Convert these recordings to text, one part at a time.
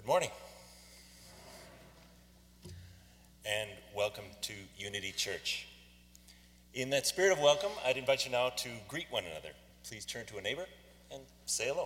Good morning, and welcome to Unity Church. In that spirit of welcome, I'd invite you now to greet one another. Please turn to a neighbor and say hello.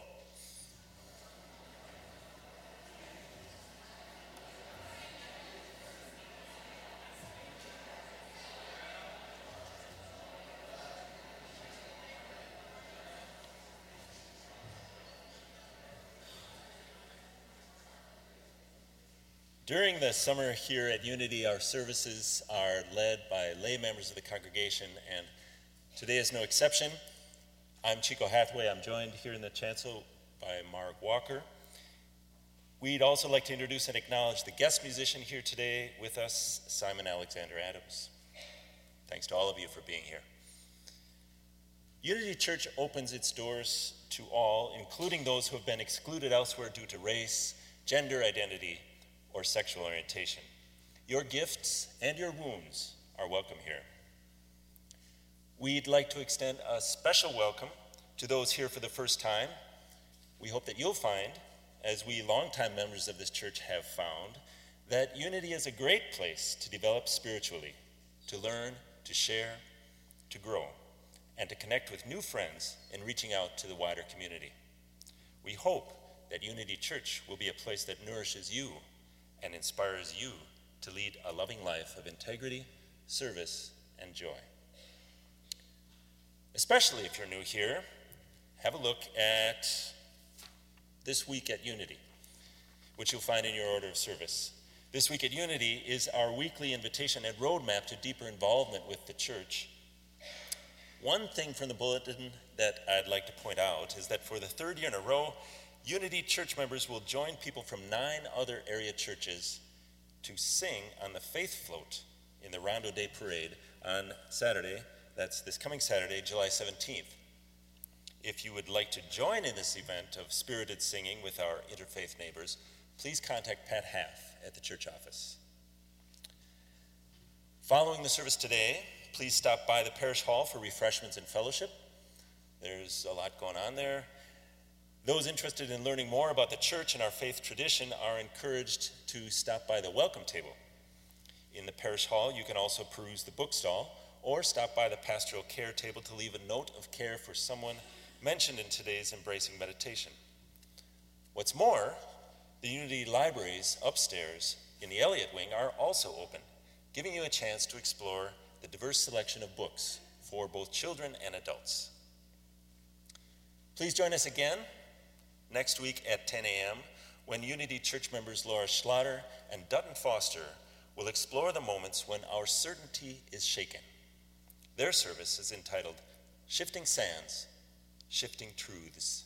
During the summer here at Unity, our services are led by lay members of the congregation, and today is no exception. I'm Chico Hathaway. I'm joined here in the chancel by Mark Walker. We'd also like to introduce and acknowledge the guest musician here today with us, Simon Alexander Adams. Thanks to all of you for being here. Unity Church opens its doors to all, including those who have been excluded elsewhere due to race, gender identity, or sexual orientation. Your gifts and your wounds are welcome here. We'd like to extend a special welcome to those here for the first time. We hope that you'll find, as we longtime members of this church have found, that Unity is a great place to develop spiritually, to learn, to share, to grow, and to connect with new friends in reaching out to the wider community. We hope that Unity Church will be a place that nourishes you and inspires you to lead a loving life of integrity, service, and joy. Especially if you're new here, have a look at This Week at Unity, which you'll find in your order of service. This Week at Unity is our weekly invitation and roadmap to deeper involvement with the church. One thing from the bulletin that I'd like to point out is that for the third year in a row, Unity Church members will join people from 9 other area churches to sing on the Faith Float in the Rondo Day Parade on Saturday. That's this coming Saturday, July 17th. If you would like to join in this event of spirited singing with our interfaith neighbors, please contact Pat Half at the church office. Following the service today, please stop by the parish hall for refreshments and fellowship. There's a lot going on there. Those interested in learning more about the church and our faith tradition are encouraged to stop by the welcome table. In the parish hall, you can also peruse the bookstall or stop by the pastoral care table to leave a note of care for someone mentioned in today's embracing meditation. What's more, the Unity libraries upstairs in the Elliott Wing are also open, giving you a chance to explore the diverse selection of books for both children and adults. Please join us again next week at 10 a.m. when Unity Church members Laura Schlatter and Dutton Foster will explore the moments when our certainty is shaken. Their service is entitled Shifting Sands, Shifting Truths.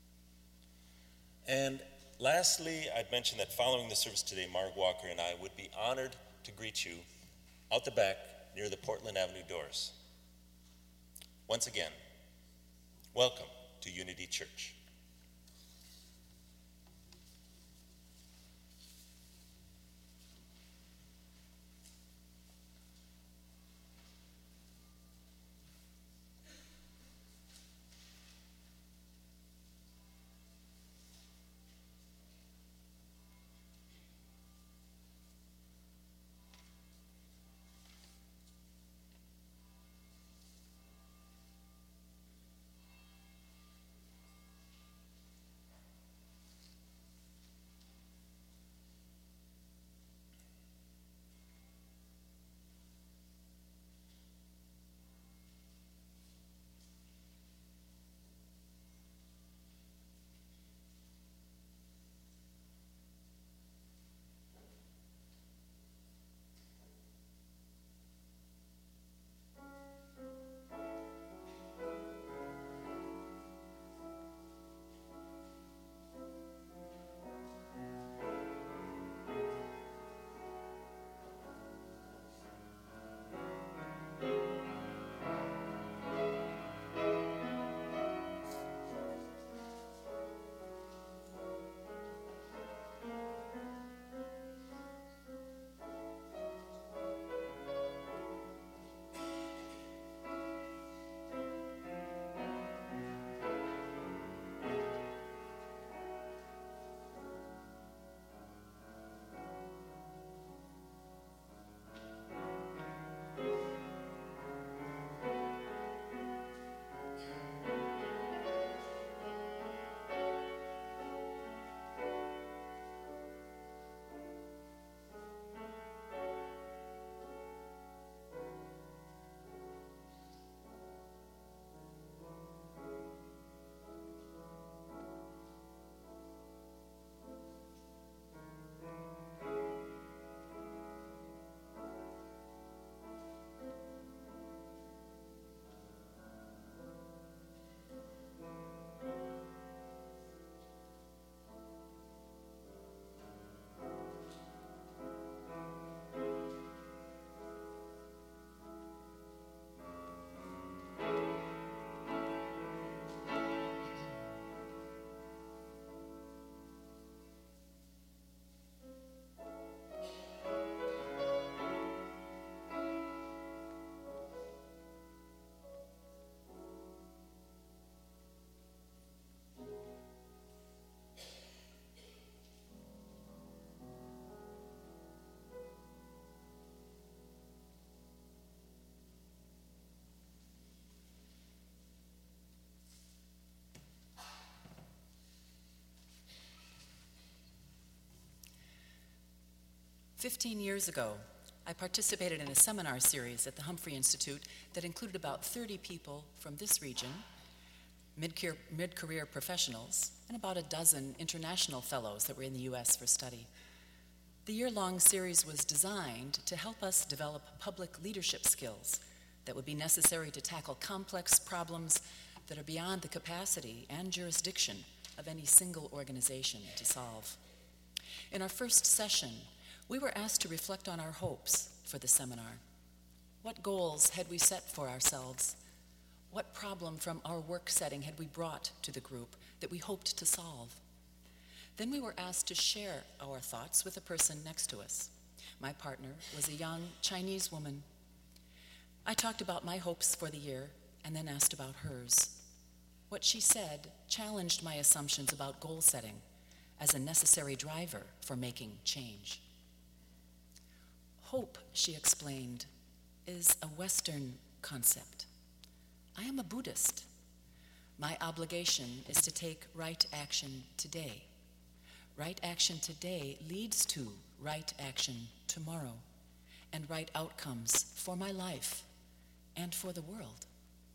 And lastly, I'd mention that following the service today, Mark Walker and I would be honored to greet you out the back near the Portland Avenue doors. Once again, welcome to Unity Church. 15 years ago, I participated in a seminar series at the Humphrey Institute that included about 30 people from this region, mid-career professionals, and about a dozen international fellows that were in the U.S. for study. The year-long series was designed to help us develop public leadership skills that would be necessary to tackle complex problems that are beyond the capacity and jurisdiction of any single organization to solve. In our first session, we were asked to reflect on our hopes for the seminar. What goals had we set for ourselves? What problem from our work setting had we brought to the group that we hoped to solve? Then we were asked to share our thoughts with a person next to us. My partner was a young Chinese woman. I talked about my hopes for the year and then asked about hers. What she said challenged my assumptions about goal setting as a necessary driver for making change. Hope, she explained, is a Western concept. I am a Buddhist. My obligation is to take right action today. Right action today leads to right action tomorrow and right outcomes for my life and for the world.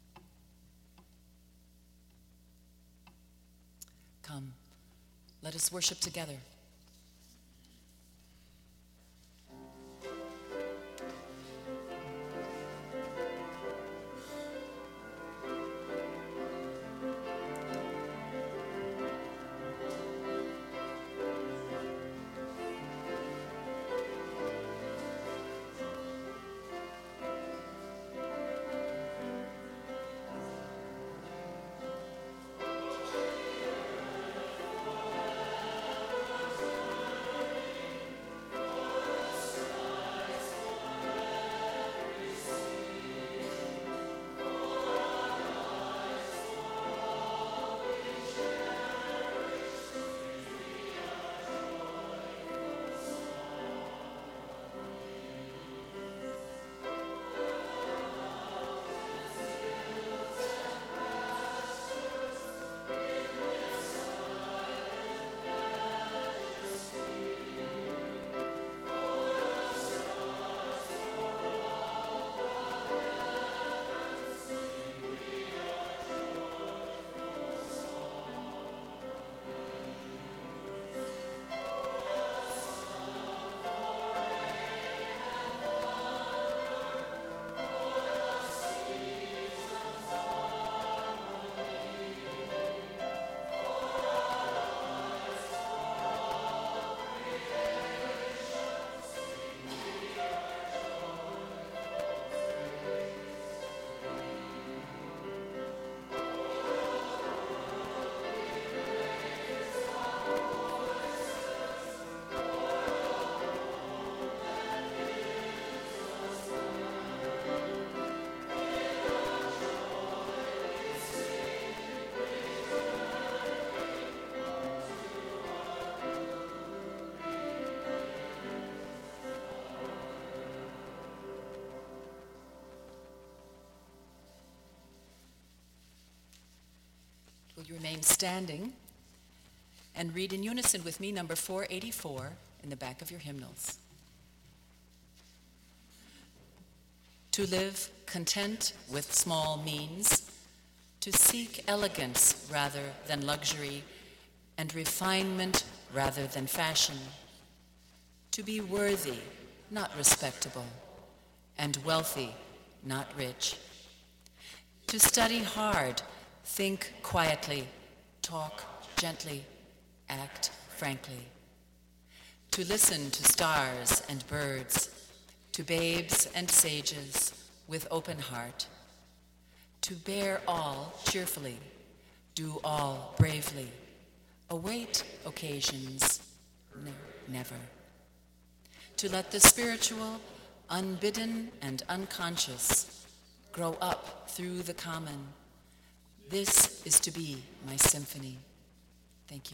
Come, let us worship together. Will you remain standing and read in unison with me number 484 in the back of your hymnals? To live content with small means, to seek elegance rather than luxury, and refinement rather than fashion, to be worthy, not respectable, and wealthy, not rich, to study hard, think quietly, talk gently, act frankly, to listen to stars and birds, to babes and sages with open heart, to bear all cheerfully, do all bravely, await occasions, never, to let the spiritual, unbidden and unconscious, grow up through the common. This is to be my symphony. Thank you.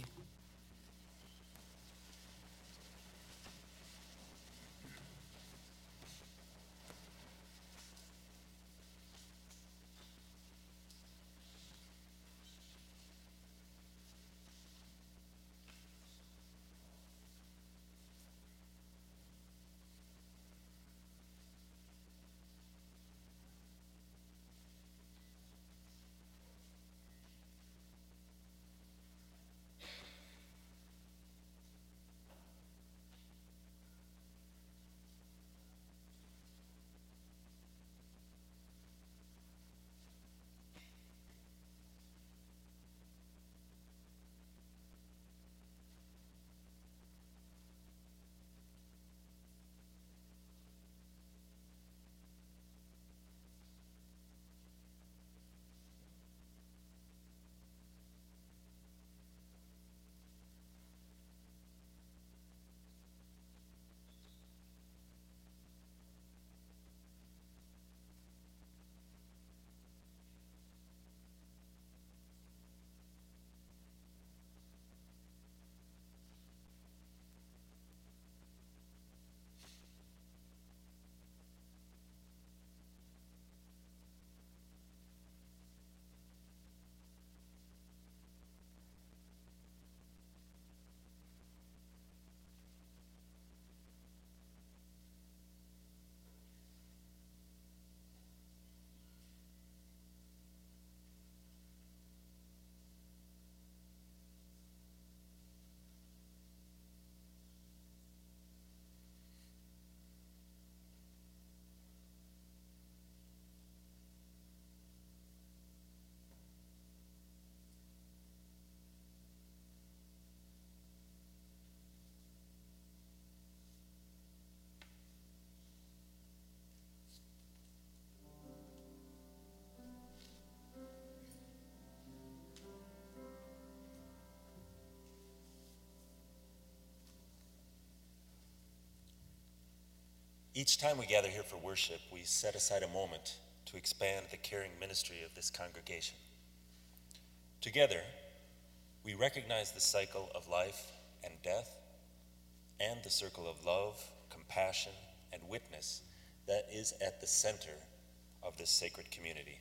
Each time we gather here for worship, we set aside a moment to expand the caring ministry of this congregation. Together, we recognize the cycle of life and death and the circle of love, compassion, and witness that is at the center of this sacred community.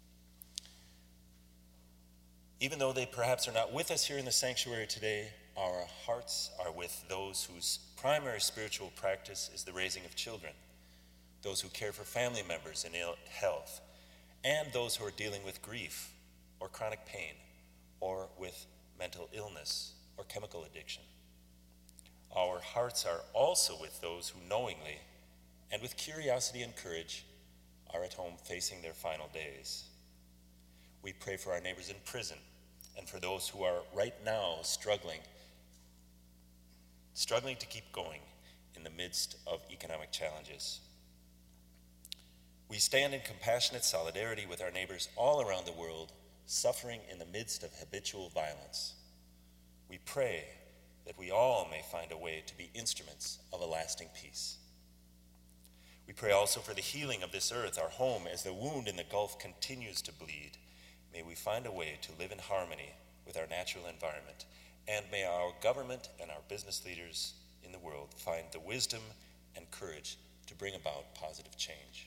Even though they perhaps are not with us here in the sanctuary today, our hearts are with those whose primary spiritual practice is the raising of children, those who care for family members in ill health, and those who are dealing with grief or chronic pain or with mental illness or chemical addiction. Our hearts are also with those who knowingly and with curiosity and courage are at home facing their final days. We pray for our neighbors in prison and for those who are right now struggling to keep going in the midst of economic challenges. We stand in compassionate solidarity with our neighbors all around the world, suffering in the midst of habitual violence. We pray that we all may find a way to be instruments of a lasting peace. We pray also for the healing of this earth, our home, as the wound in the Gulf continues to bleed. May we find a way to live in harmony with our natural environment, and may our government and our business leaders in the world find the wisdom and courage to bring about positive change.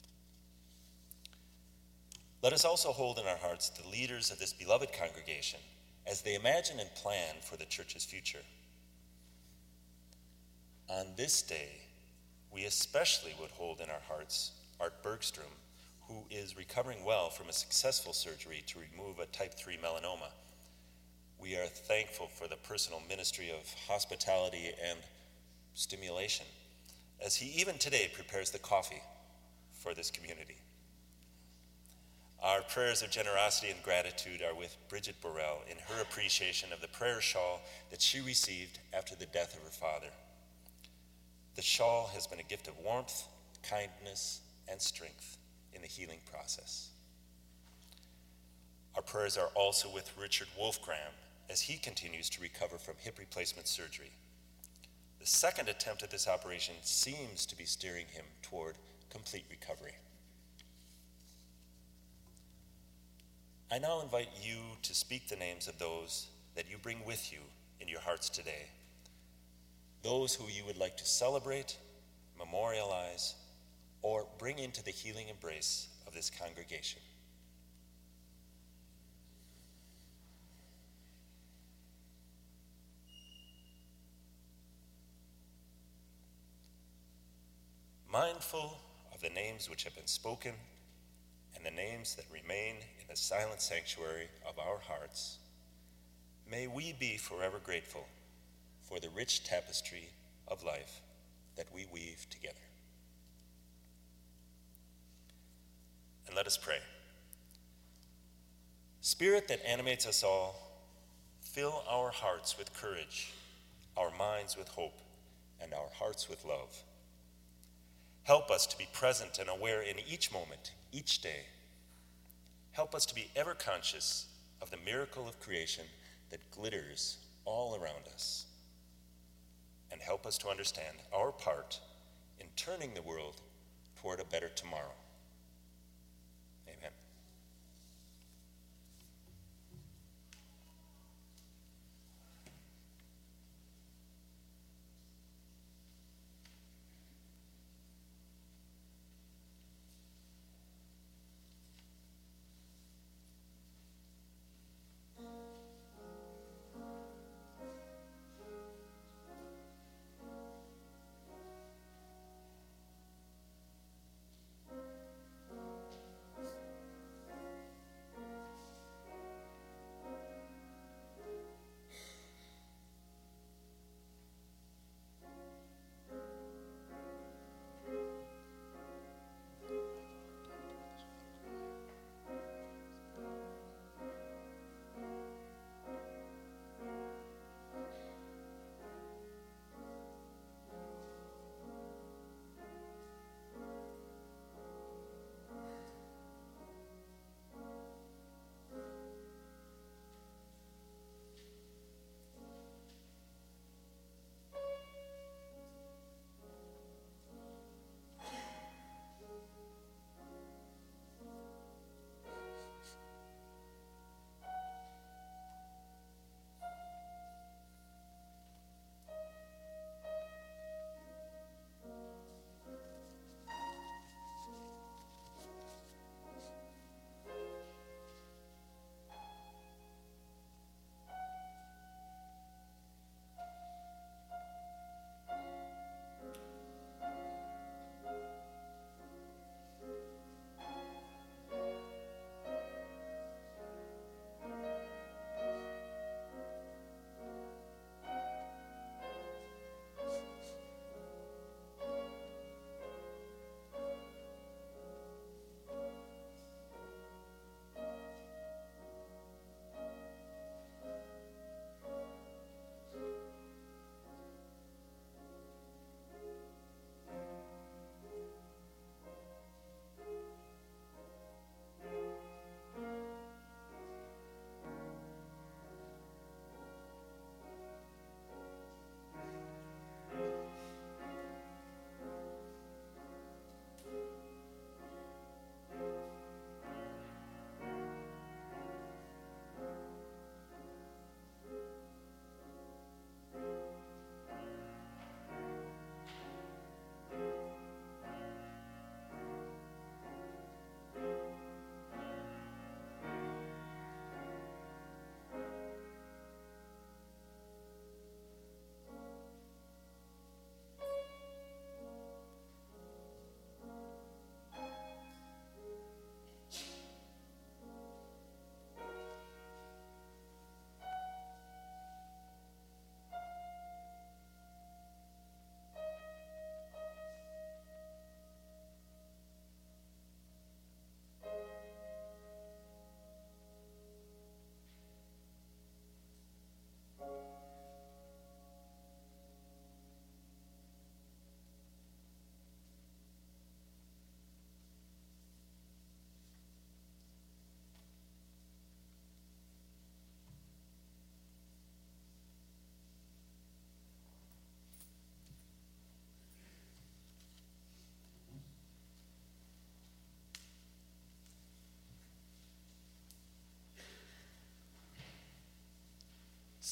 Let us also hold in our hearts the leaders of this beloved congregation as they imagine and plan for the church's future. On this day, we especially would hold in our hearts Art Bergstrom, who is recovering well from a successful surgery to remove a type 3 melanoma. We are thankful for the personal ministry of hospitality and stimulation, as he even today prepares the coffee for this community. Our prayers of generosity and gratitude are with Bridget Burrell in her appreciation of the prayer shawl that she received after the death of her father. The shawl has been a gift of warmth, kindness, and strength in the healing process. Our prayers are also with Richard Wolfgram as he continues to recover from hip replacement surgery. The second attempt at this operation seems to be steering him toward complete recovery. I now invite you to speak the names of those that you bring with you in your hearts today, those who you would like to celebrate, memorialize, or bring into the healing embrace of this congregation. Mindful of the names which have been spoken and the names that remain in the silent sanctuary of our hearts, may we be forever grateful for the rich tapestry of life that we weave together. And let us pray. Spirit that animates us all, fill our hearts with courage, our minds with hope, and our hearts with love. Help us to be present and aware in each moment, each day. Help us to be ever conscious of the miracle of creation that glitters all around us. And help us to understand our part in turning the world toward a better tomorrow. Amen.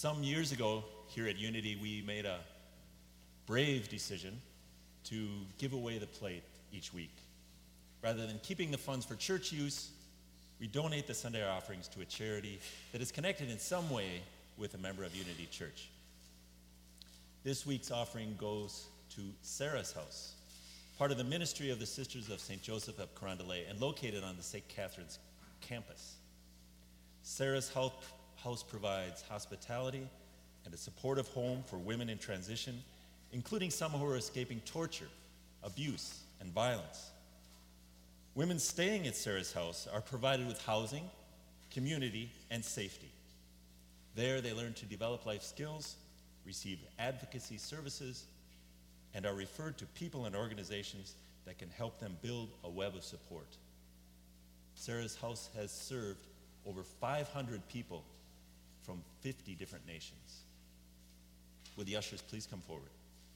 Some years ago, here at Unity, we made a brave decision to give away the plate each week. Rather than keeping the funds for church use, we donate the Sunday offerings to a charity that is connected in some way with a member of Unity Church. This week's offering goes to Sarah's House, part of the ministry of the Sisters of St. Joseph of Carondelet and located on the St. Catherine's campus. Sarah's House provides hospitality and a supportive home for women in transition, including some who are escaping torture, abuse, and violence. Women staying at Sarah's House are provided with housing, community, and safety. There, they learn to develop life skills, receive advocacy services, and are referred to people and organizations that can help them build a web of support. Sarah's House has served over 500 people from 50 different nations. Would the ushers please come forward?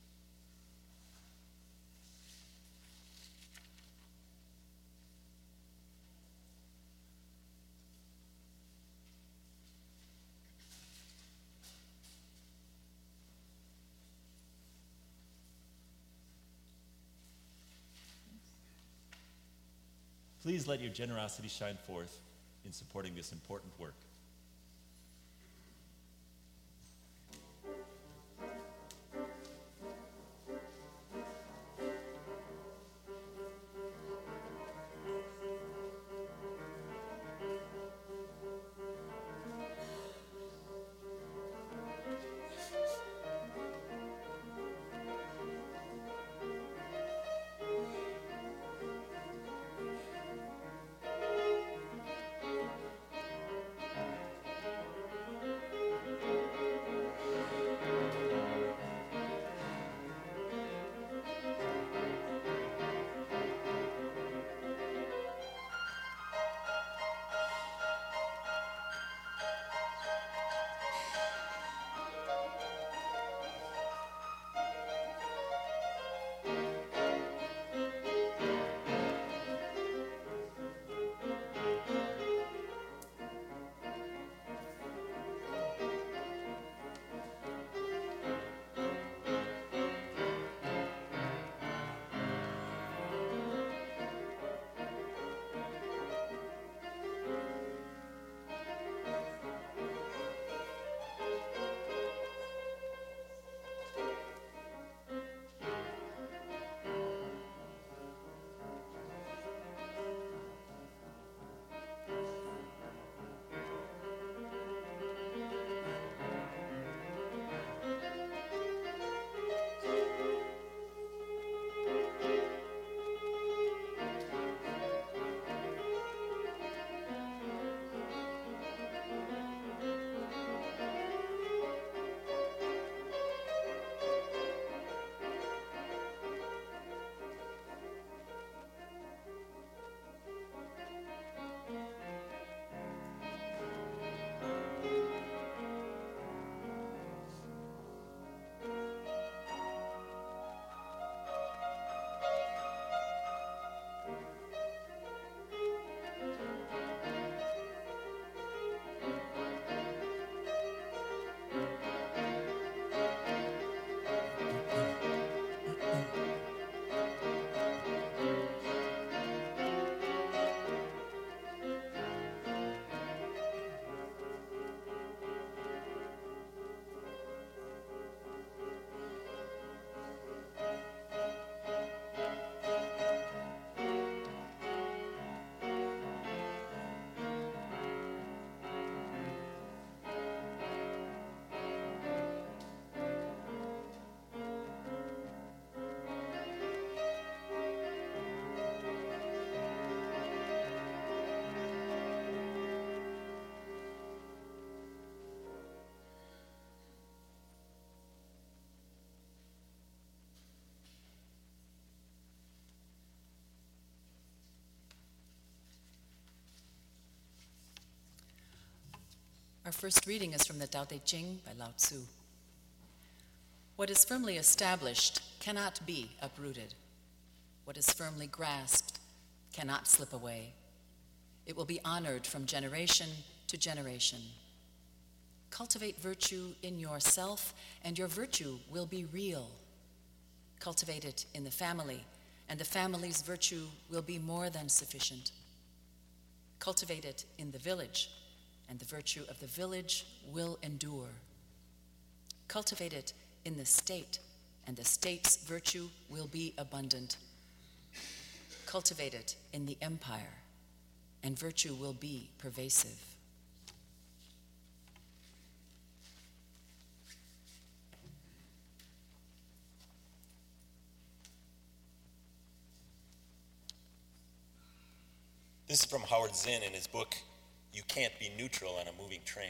Please let your generosity shine forth in supporting this important work. Our first reading is from the Tao Te Ching by Lao Tzu. What is firmly established cannot be uprooted. What is firmly grasped cannot slip away. It will be honored from generation to generation. Cultivate virtue in yourself, and your virtue will be real. Cultivate it in the family, and the family's virtue will be more than sufficient. Cultivate it in the village, and the virtue of the village will endure. Cultivate it in the state, and the state's virtue will be abundant. Cultivate it in the empire, and virtue will be pervasive. This is from Howard Zinn in his book, You Can't Be Neutral on a Moving Train.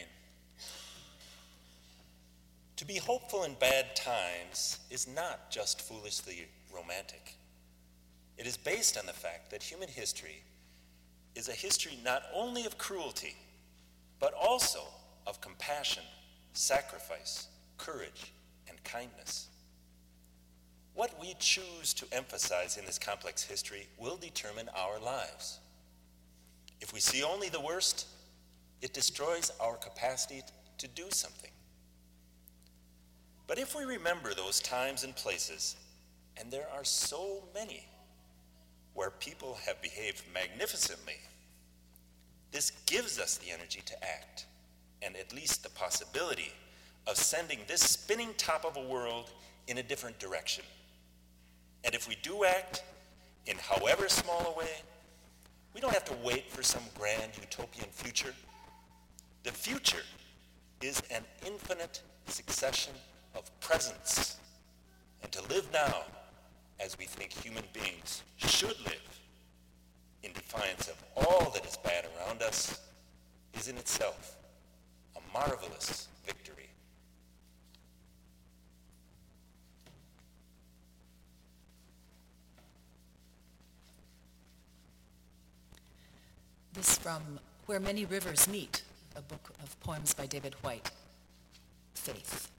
To be hopeful in bad times is not just foolishly romantic. It is based on the fact that human history is a history not only of cruelty, but also of compassion, sacrifice, courage, and kindness. What we choose to emphasize in this complex history will determine our lives. If we see only the worst, it destroys our capacity to do something. But if we remember those times and places, and there are so many, where people have behaved magnificently, this gives us the energy to act, and at least the possibility of sending this spinning top of a world in a different direction. And if we do act, in however small a way, we don't have to wait for some grand utopian future. The future is an infinite succession of presents. And to live now, as we think human beings should live, in defiance of all that is bad around us, is in itself a marvelous victory. This from Where Many Rivers Meet, a book of poems by David Whyte. Faith.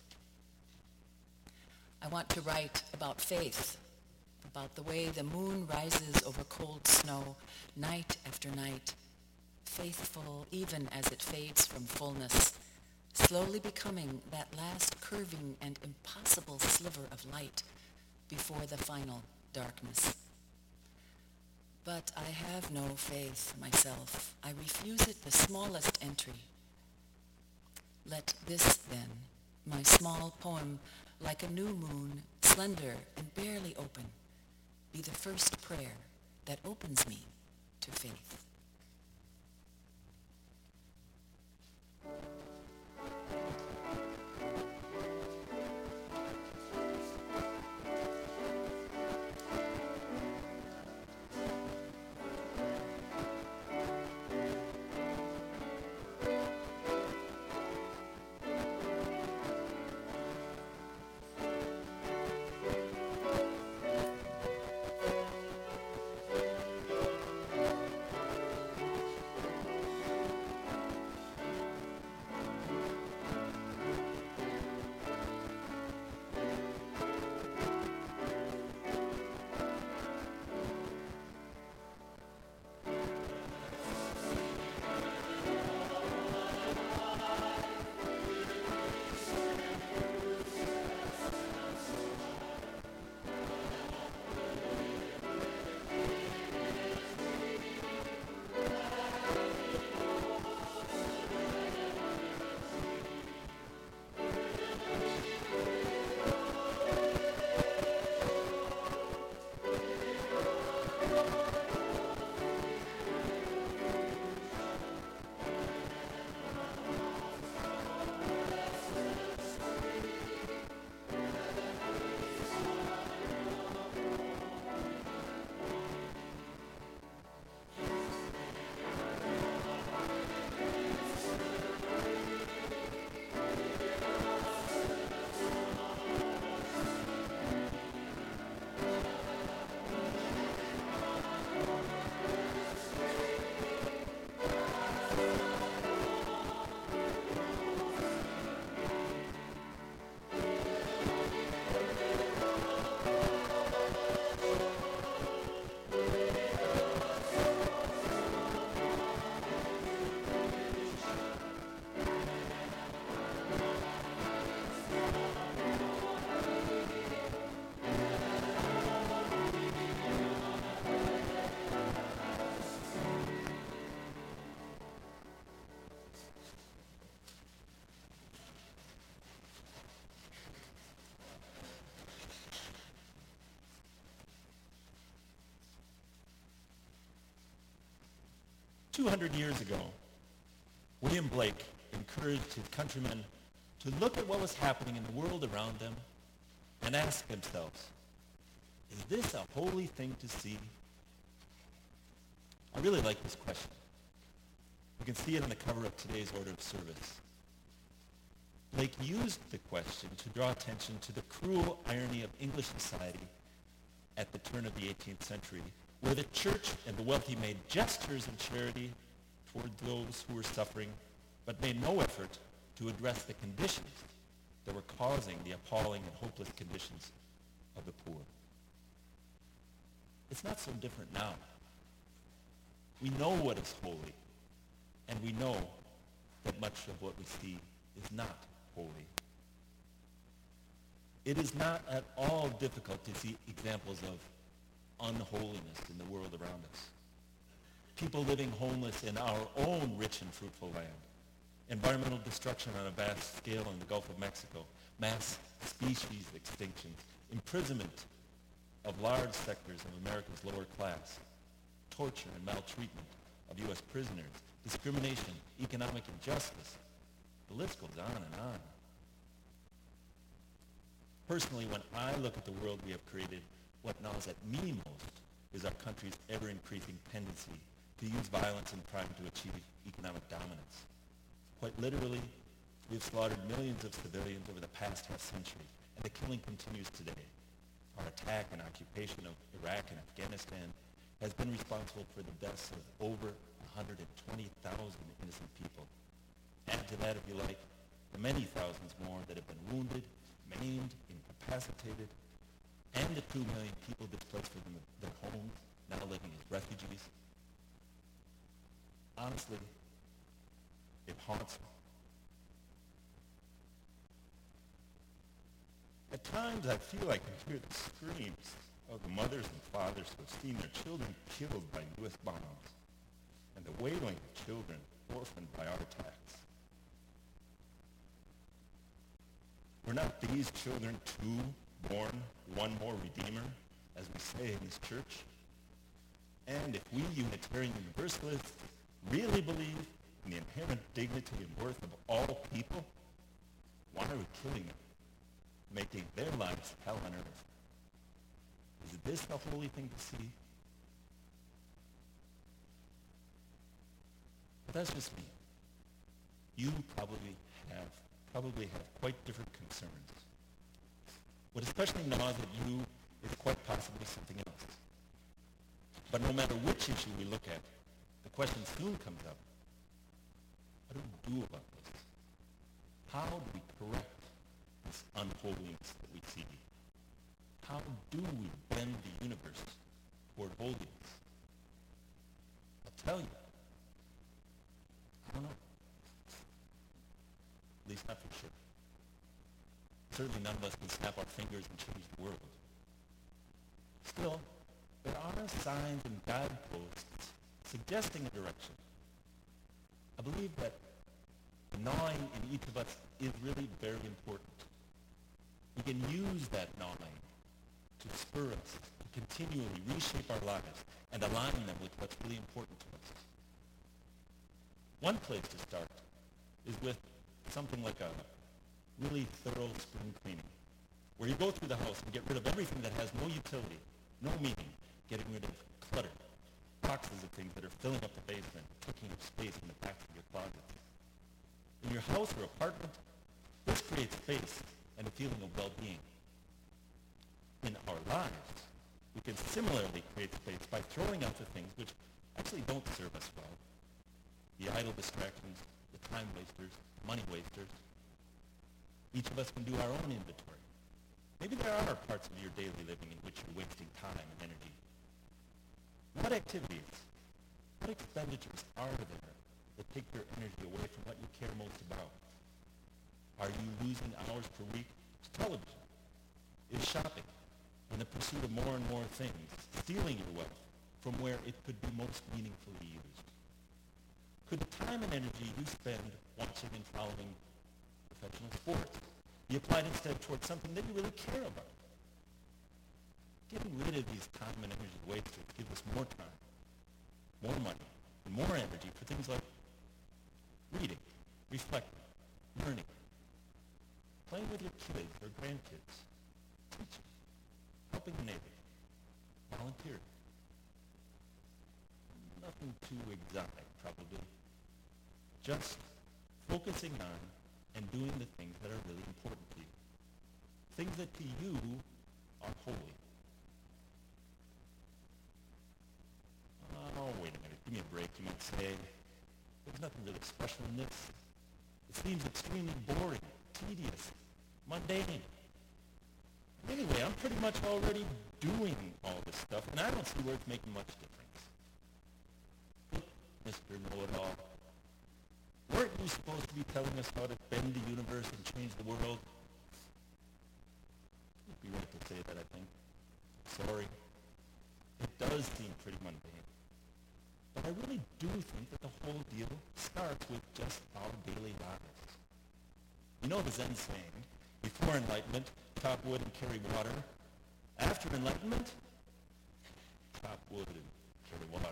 I want to write about faith, about the way the moon rises over cold snow night after night, faithful even as it fades from fullness, slowly becoming that last curving and impossible sliver of light before the final darkness. But I have no faith myself. I refuse it the smallest entry. Let this, then, my small poem, like a new moon, slender and barely open, be the first prayer that opens me to faith. 200 years ago, William Blake encouraged his countrymen to look at what was happening in the world around them and ask themselves, is this a holy thing to see? I really like this question. You can see it on the cover of today's order of service. Blake used the question to draw attention to the cruel irony of English society at the turn of the 18th century, where the church and the wealthy made gestures of charity toward those who were suffering, but made no effort to address the conditions that were causing the appalling and hopeless conditions of the poor. It's not so different now. We know what is holy, and we know that much of what we see is not holy. It is not at all difficult to see examples of unholiness in the world around us. People living homeless in our own rich and fruitful land. Environmental destruction on a vast scale in the Gulf of Mexico. Mass species extinctions. Imprisonment of large sectors of America's lower class. Torture and maltreatment of U.S. prisoners. Discrimination, economic injustice. The list goes on and on. Personally, when I look at the world we have created, what gnaws at me most is our country's ever-increasing tendency to use violence and crime to achieve economic dominance. Quite literally, we've slaughtered millions of civilians over the past half-century, and the killing continues today. Our attack and occupation of Iraq and Afghanistan has been responsible for the deaths of over 120,000 innocent people. Add to that, if you like, the many thousands more that have been wounded, maimed, incapacitated, and the 2 million people displaced from their homes, now living as refugees. Honestly, it haunts me. At times, I feel I can hear the screams of the mothers and fathers who have seen their children killed by U.S. bombs, and the wailing of children orphaned by our attacks. Were not these children too born one more Redeemer, as we say in this church? And if we Unitarian Universalists really believe in the inherent dignity and worth of all people, why are we killing them, making their lives hell on earth? Is this a holy thing to see? But that's just me. You probably have quite different concerns. What especially gnaws at you is quite possibly something else. But no matter which issue we look at, the question soon comes up, what do we do about this? How do we correct this unholiness that we see? How do we bend the universe toward holiness? I'll tell you, I don't know. At least not for sure. Certainly none of us can snap our fingers and change the world. Still, there are signs and guideposts suggesting a direction. I believe that the gnawing in each of us is really very important. We can use that gnawing to spur us to continually reshape our lives and align them with what's really important to us. One place to start is with something like a really thorough spring cleaning, where you go through the house and get rid of everything that has no utility, no meaning, getting rid of clutter, boxes of things that are filling up the basement, taking up space in the backs of your closets. In your house or apartment, this creates space and a feeling of well-being. In our lives, we can similarly create space by throwing out the things which actually don't serve us well. The idle distractions, the time wasters, money wasters. Each of us can do our own inventory. Maybe there are parts of your daily living in which you're wasting time and energy. What activities, what expenditures are there that take your energy away from what you care most about? Are you losing hours per week to television? Is shopping and the pursuit of more and more things stealing your wealth from where it could be most meaningfully used? Could the time and energy you spend watching and following professional sports be applied instead towards something that you really care about? Getting rid of these time and energy wasters gives us more time, more money, and more energy for things like reading, reflecting, learning, playing with your kids or grandkids, teaching, helping a neighbor, volunteering. Nothing too exotic, probably. Just focusing on and doing the things that are really important to you. Things that to you are holy. Oh, wait a minute. Give me a break, you might say. There's nothing really special in this. It seems extremely boring, tedious, mundane. Anyway, I'm pretty much already doing all this stuff, and I don't see where it's making much difference. Look, Mr. Know-it-all, weren't you supposed to be telling us how to bend the universe and change the world? You'd be right to say that, I think. Sorry. It does seem pretty mundane. But I really do think that the whole deal starts with just our daily lives. You know the Zen saying, before enlightenment, chop wood and carry water. After enlightenment, chop wood and carry water.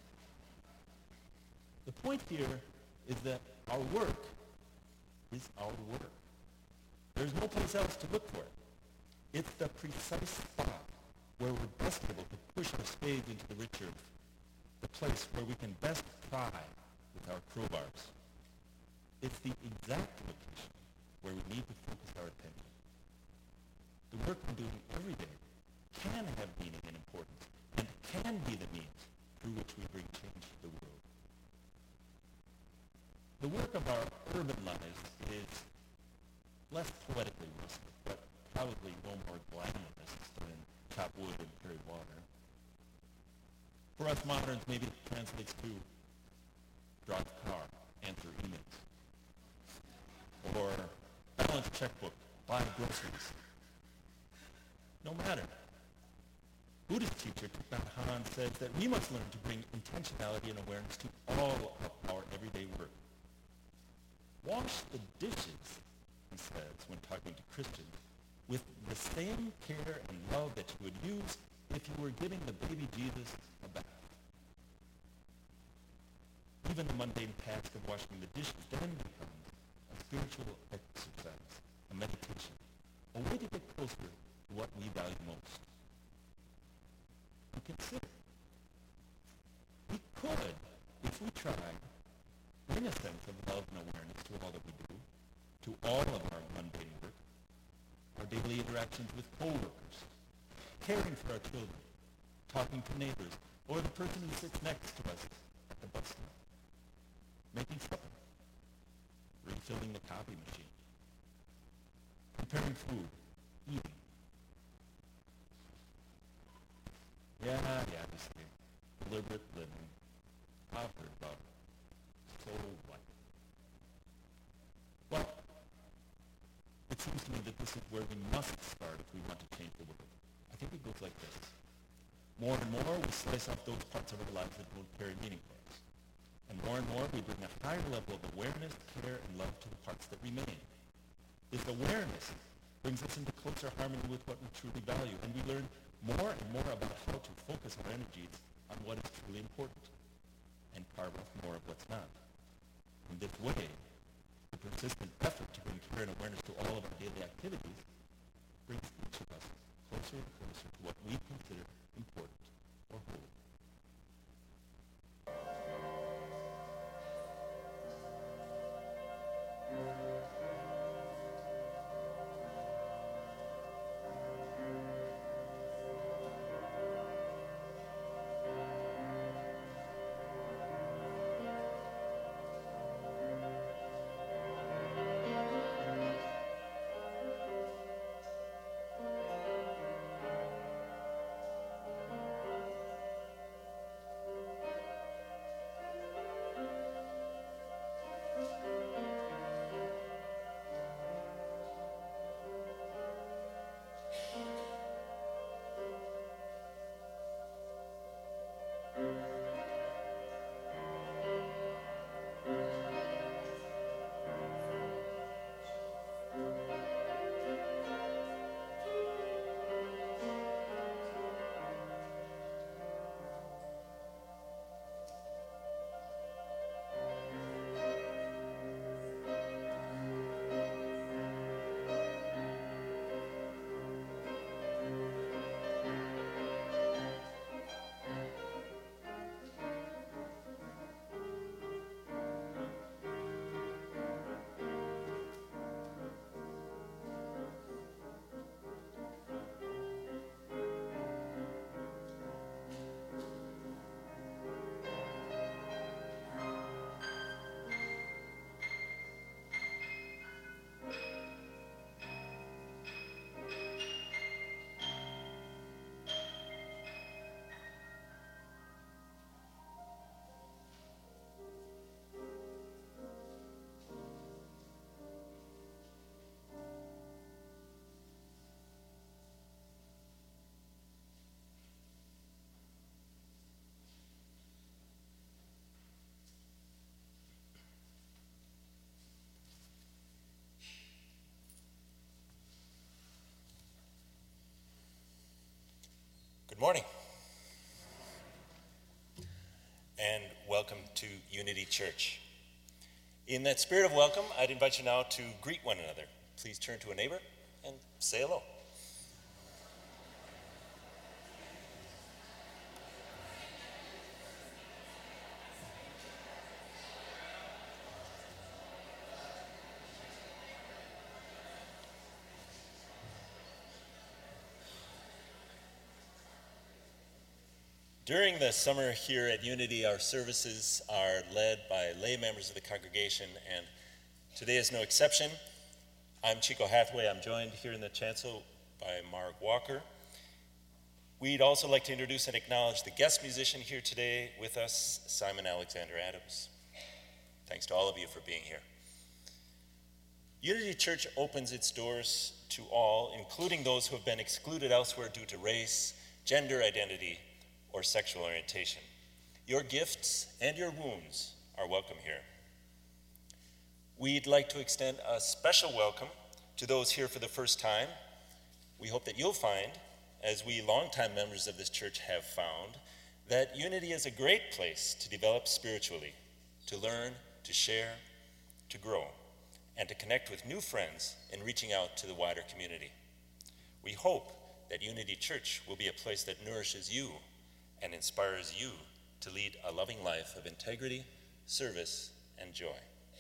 The point here is that our work is our work. There's no place else to look for it. It's the precise spot where we're best able to push our spades into the rich earth, the place where we can best pry with our crowbars. It's the exact location where we need to focus our attention. The work we're doing every day can have meaning and importance, and can be the means through which we bring change to the world. The work of our urban lives is less poetically rustic, but probably no more glamorous than chop wood and carry water. For us moderns, maybe it translates to drive a car, answer emails, or balance checkbook, buy groceries. No matter. Buddhist teacher Thich Nhat Hanh says that we must learn to bring intentionality and awareness to all of our everyday work. Wash the dishes, he says, when talking to Christians, with the same care and love that you would use if you were giving the baby Jesus a bath. Even the mundane task of washing the dishes then becomes a spiritual exercise, a meditation, a way to get closer to what we value most. And consider, we could, if we tried, bring a sense of love and awareness to all that we do, to all of our mundane work, our daily interactions with co-workers, caring for our children, talking to neighbors, or the person who sits next to us at the bus stop, making supper, refilling the copy machine, preparing food, eating. Yeah, you see, deliberate living. I've heard about it. So what? Well, it seems to me that this is where we must start if we want to change the world. I think it goes like this. More and more, we slice off those parts of our lives that don't carry meaning for us. And more, we bring a higher level of awareness, care, and love to the parts that remain. This awareness brings us into closer harmony with what we truly value, and we learn more and more about how to focus our energies on what is truly important and carve off more of what's not. In this way, the persistent effort to bring care and awareness to all of our daily activities brings each of us closer and closer to what we consider important or holy. morning. And welcome to Unity Church. In that spirit of welcome, I'd invite you now to greet one another. Please turn to a neighbor and say hello. During the summer here at Unity, our services are led by lay members of the congregation, and today is no exception. I'm Chico Hathaway. I'm joined here in the chancel by Mark Walker. We'd also like to introduce and acknowledge the guest musician here today with us, Simon Alexander Adams. Thanks to all of you for being here. Unity Church opens its doors to all, including those who have been excluded elsewhere due to race, gender identity, or sexual orientation. Your gifts and your wounds are welcome here. We'd like to extend a special welcome to those here for the first time. We hope that you'll find, as we longtime members of this church have found, that Unity is a great place to develop spiritually, to learn, to share, to grow, and to connect with new friends in reaching out to the wider community. We hope that Unity Church will be a place that nourishes you and inspires you to lead a loving life of integrity, service, and joy.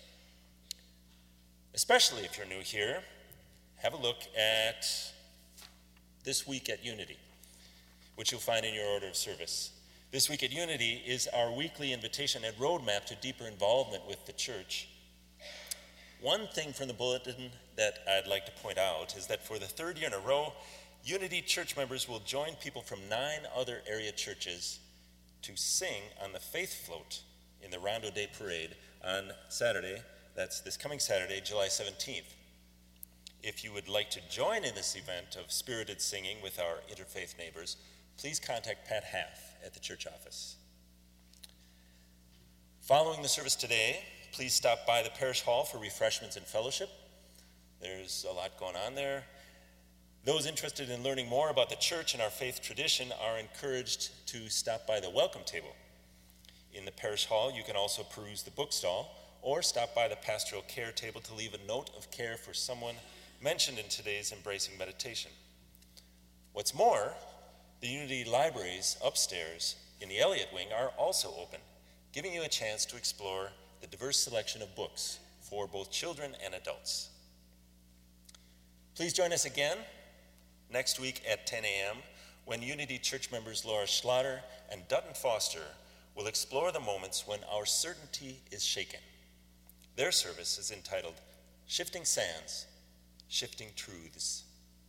Especially if you're new here, have a look at This Week at Unity, which you'll find in your order of service. This Week at Unity is our weekly invitation and roadmap to deeper involvement with the church. One thing from the bulletin that I'd like to point out is that for the third year in a row, Unity Church members will join people from 9 other area churches to sing on the Faith Float in the Rondo Day Parade on Saturday. That's this coming Saturday, July 17th. If you would like to join in this event of spirited singing with our interfaith neighbors, please contact Pat Half at the church office. Following the service today, please stop by the parish hall for refreshments and fellowship. There's a lot going on there. Those interested in learning more about the church and our faith tradition are encouraged to stop by the welcome table. In the parish hall, you can also peruse the bookstall or stop by the pastoral care table to leave a note of care for someone mentioned in today's embracing meditation. What's more, the Unity libraries upstairs in the Elliott Wing are also open, giving you a chance to explore the diverse selection of books for both children and adults. Please join us again next week at 10 a.m. when Unity Church members Laura Schlatter and Dutton Foster will explore the moments when our certainty is shaken. Their service is entitled Shifting Sands, Shifting Truths.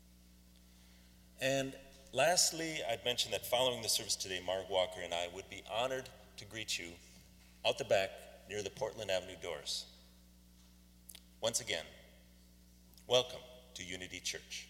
And lastly, I'd mention that following the service today, Mark Walker and I would be honored to greet you out the back near the Portland Avenue doors. Once again, welcome to Unity Church.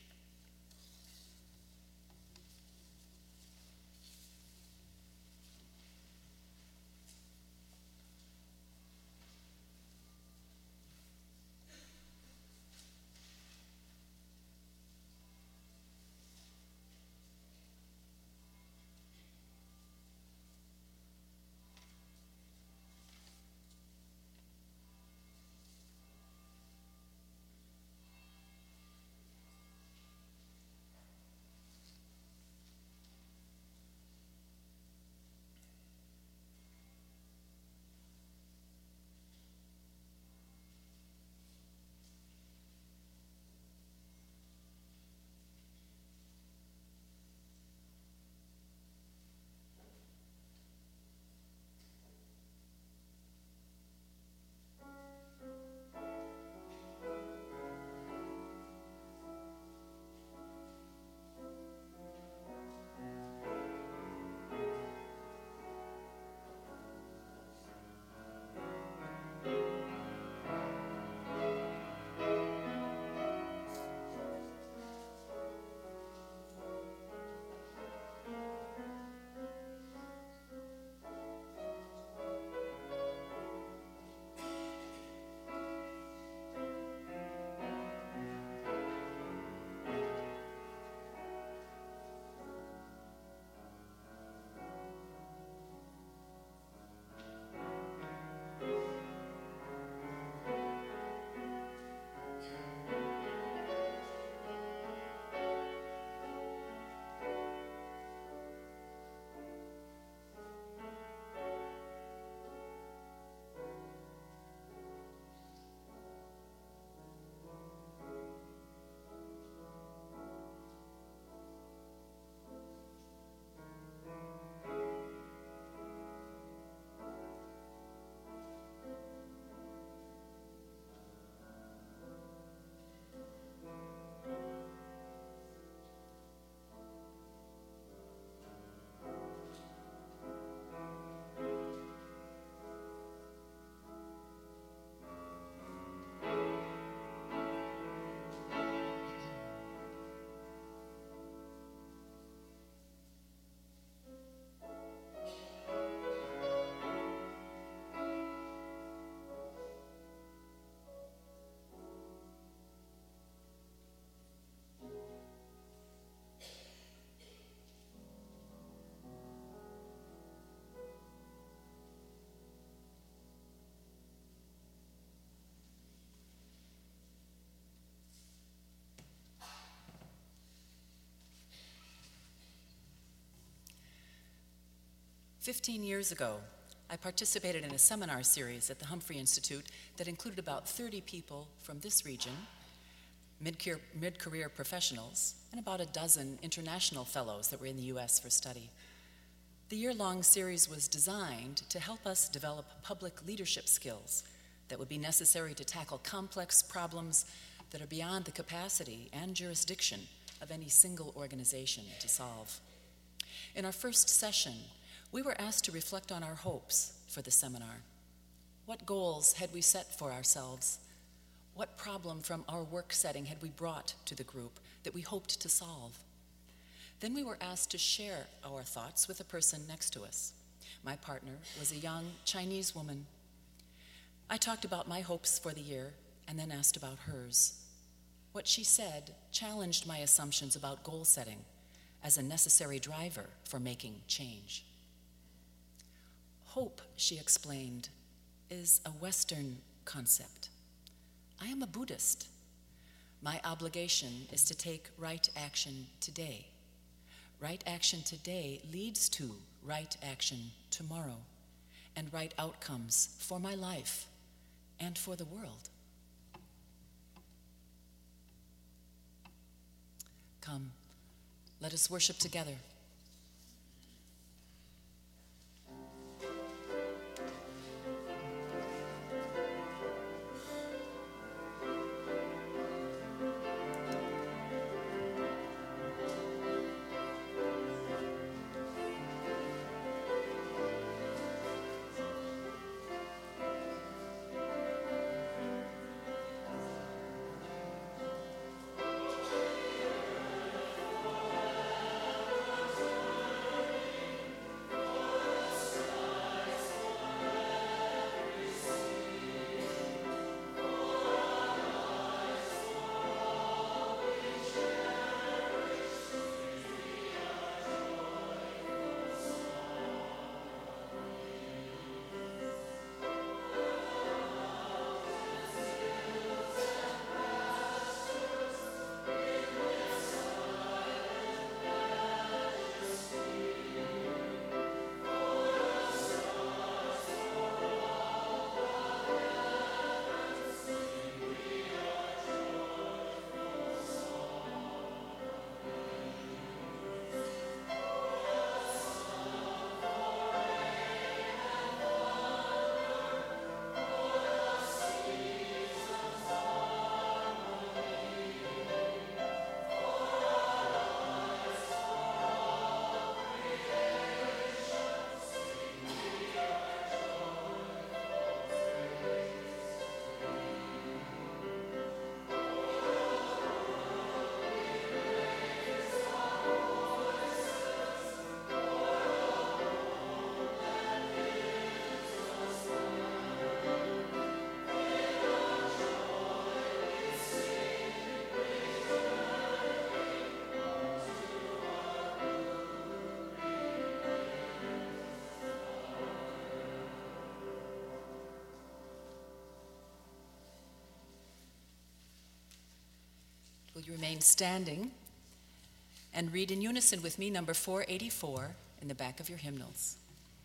15 years ago, I participated in a seminar series at the Humphrey Institute that included about 30 people from this region, mid-career professionals, and about a dozen international fellows that were in the U.S. for study. The year-long series was designed to help us develop public leadership skills that would be necessary to tackle complex problems that are beyond the capacity and jurisdiction of any single organization to solve. In our first session, we were asked to reflect on our hopes for the seminar. What goals had we set for ourselves? What problem from our work setting had we brought to the group that we hoped to solve? Then we were asked to share our thoughts with the person next to us. My partner was a young Chinese woman. I talked about my hopes for the year and then asked about hers. What she said challenged my assumptions about goal setting as a necessary driver for making change. Hope, she explained, is a Western concept. I am a Buddhist. My obligation is to take right action today. Right action today leads to right action tomorrow and right outcomes for my life and for the world. Come, let us worship together. Will you remain standing and read in unison with me number 484 in the back of your hymnals?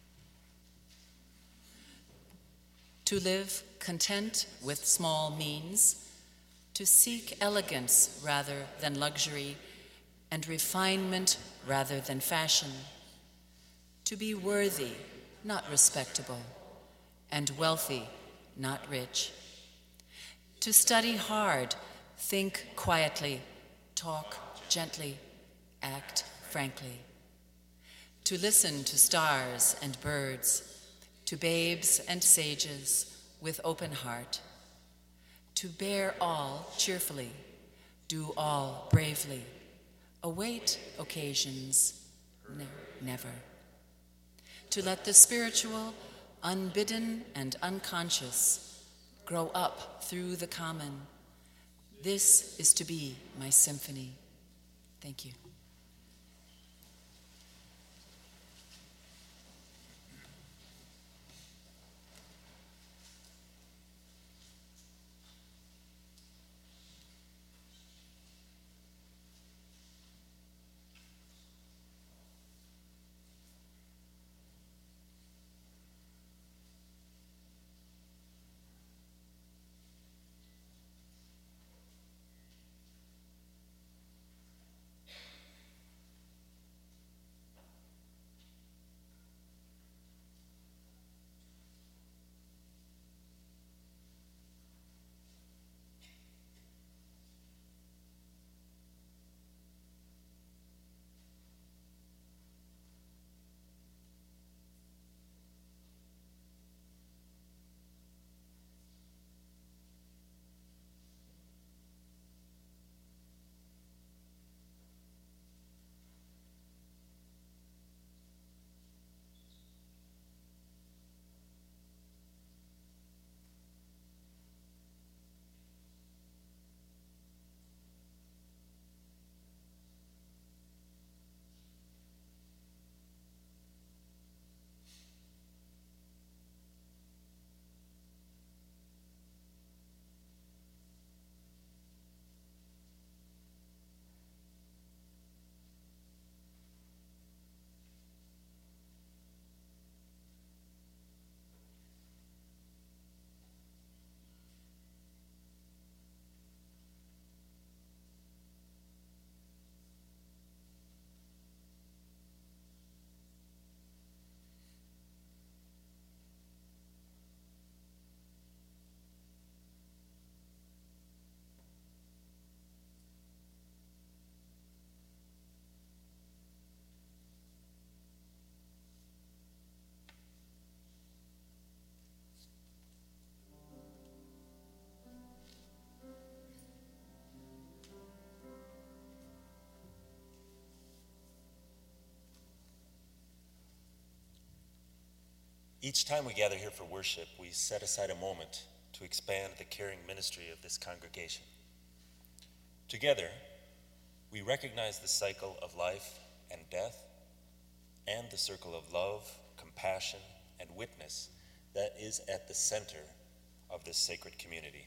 To live content with small means, to seek elegance rather than luxury, and refinement rather than fashion, to be worthy, not respectable, and wealthy, not rich, to study hard, think quietly, talk gently, act frankly, to listen to stars and birds, to babes and sages with open heart, to bear all cheerfully, do all bravely, await occasions, never, to let the spiritual, unbidden and unconscious, grow up through the common. This is to be my symphony. Thank you. Each time we gather here for worship, we set aside a moment to expand the caring ministry of this congregation. Together, we recognize the cycle of life and death and the circle of love, compassion, and witness that is at the center of this sacred community.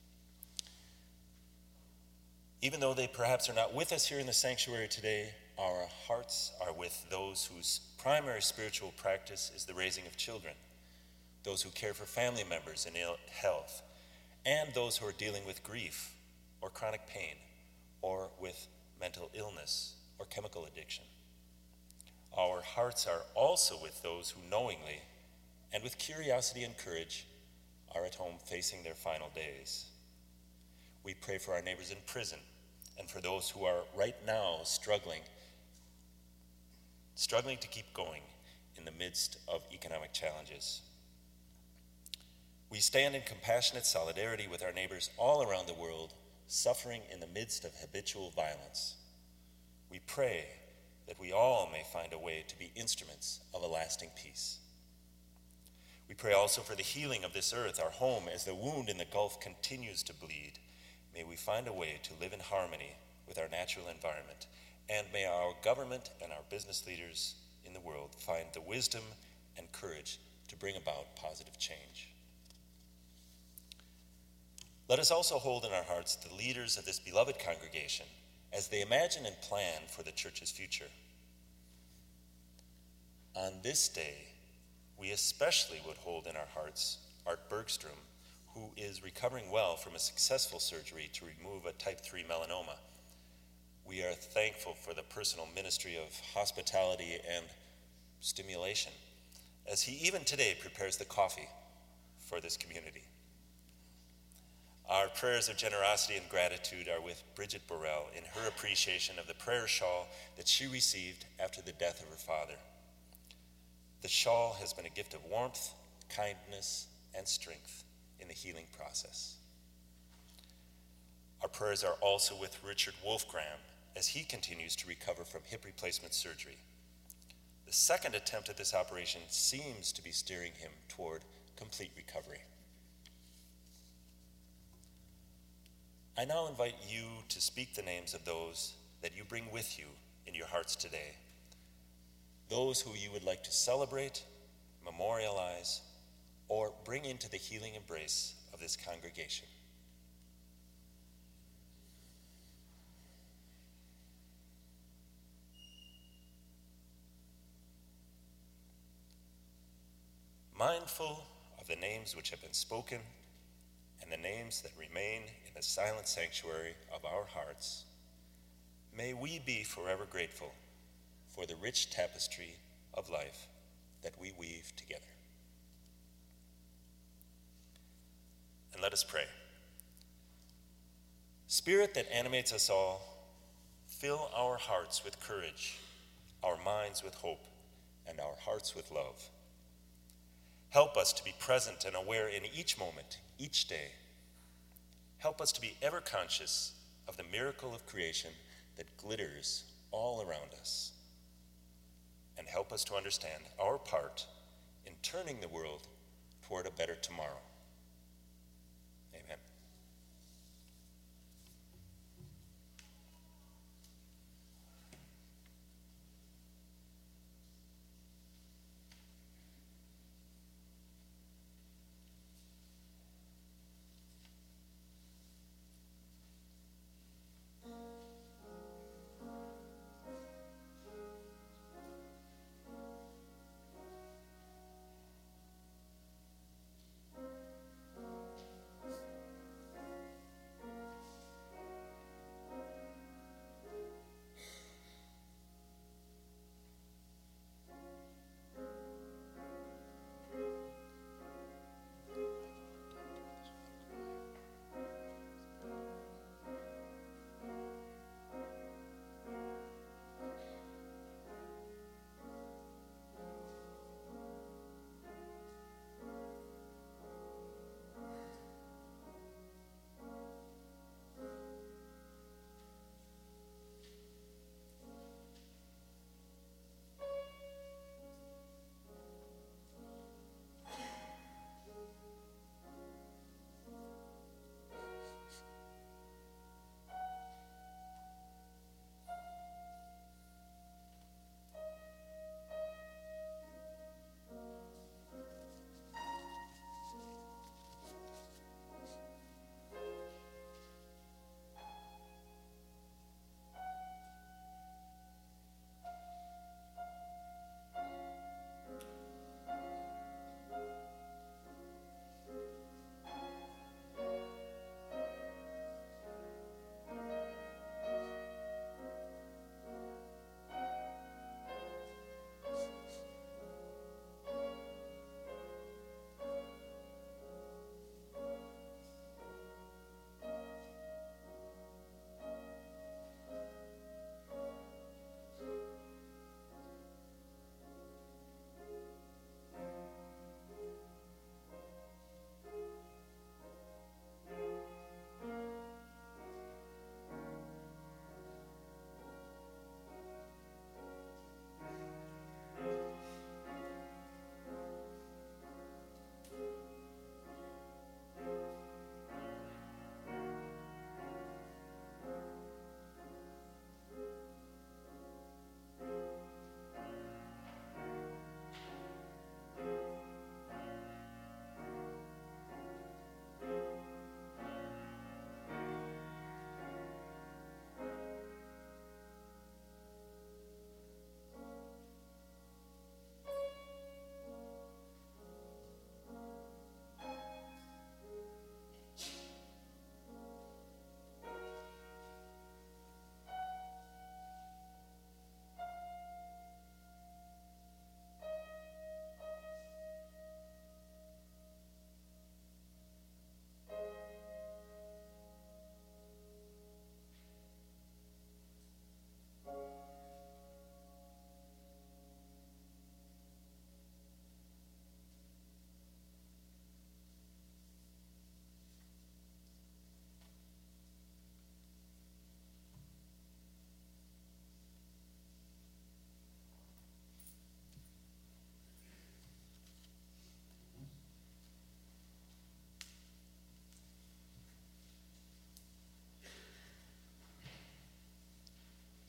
Even though they perhaps are not with us here in the sanctuary today, our hearts are with those whose primary spiritual practice is the raising of children, those who care for family members in ill health, and those who are dealing with grief or chronic pain or with mental illness or chemical addiction. Our hearts are also with those who knowingly and with curiosity and courage are at home facing their final days. We pray for our neighbors in prison and for those who are right now struggling to keep going in the midst of economic challenges. We stand in compassionate solidarity with our neighbors all around the world suffering in the midst of habitual violence. We pray that we all may find a way to be instruments of a lasting peace. We pray also for the healing of this earth, our home, as the wound in the Gulf continues to bleed. May we find a way to live in harmony with our natural environment, and may our government and our business leaders in the world find the wisdom and courage to bring about positive change. Let us also hold in our hearts the leaders of this beloved congregation as they imagine and plan for the church's future. On this day, we especially would hold in our hearts Art Bergstrom, who is recovering well from a successful surgery to remove a type 3 melanoma. We are thankful for the personal ministry of hospitality and stimulation, as he even today prepares the coffee for this community. Our prayers of generosity and gratitude are with Bridget Burrell in her appreciation of the prayer shawl that she received after the death of her father. The shawl has been a gift of warmth, kindness, and strength in the healing process. Our prayers are also with Richard Wolfgram as he continues to recover from hip replacement surgery. The second attempt at this operation seems to be steering him toward complete recovery. I now invite you to speak the names of those that you bring with you in your hearts today, those who you would like to celebrate, memorialize, or bring into the healing embrace of this congregation. Mindful of the names which have been spoken and the names that remain in the silent sanctuary of our hearts, may we be forever grateful for the rich tapestry of life that we weave together. And let us pray. Spirit that animates us all, fill our hearts with courage, our minds with hope, and our hearts with love. Help us to be present and aware in each moment, each day. Help us to be ever conscious of the miracle of creation that glitters all around us. And help us to understand our part in turning the world toward a better tomorrow. Amen.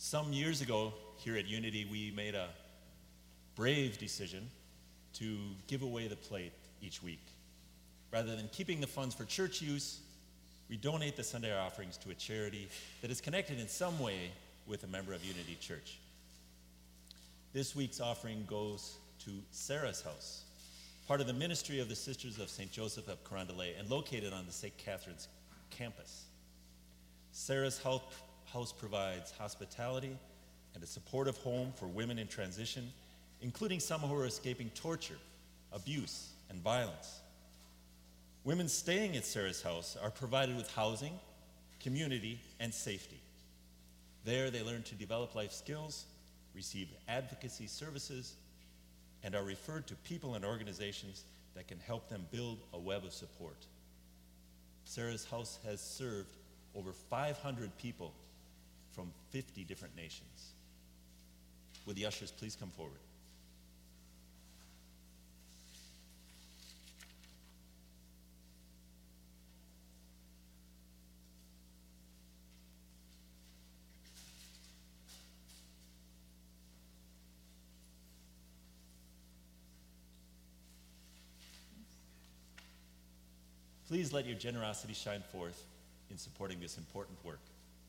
Some years ago, here at Unity, we made a brave decision to give away the plate each week. Rather than keeping the funds for church use, we donate the Sunday offerings to a charity that is connected in some way with a member of Unity Church. This week's offering goes to Sarah's House, part of the ministry of the Sisters of St. Joseph of Carondelet and located on the St. Catherine's campus. Sarah's House provides hospitality and a supportive home for women in transition, including some who are escaping torture, abuse, and violence. Women staying at Sarah's House are provided with housing, community, and safety. There, they learn to develop life skills, receive advocacy services, and are referred to people and organizations that can help them build a web of support. Sarah's House has served over 500 people from 50 different nations. Would the ushers please come forward? Please let your generosity shine forth in supporting this important work.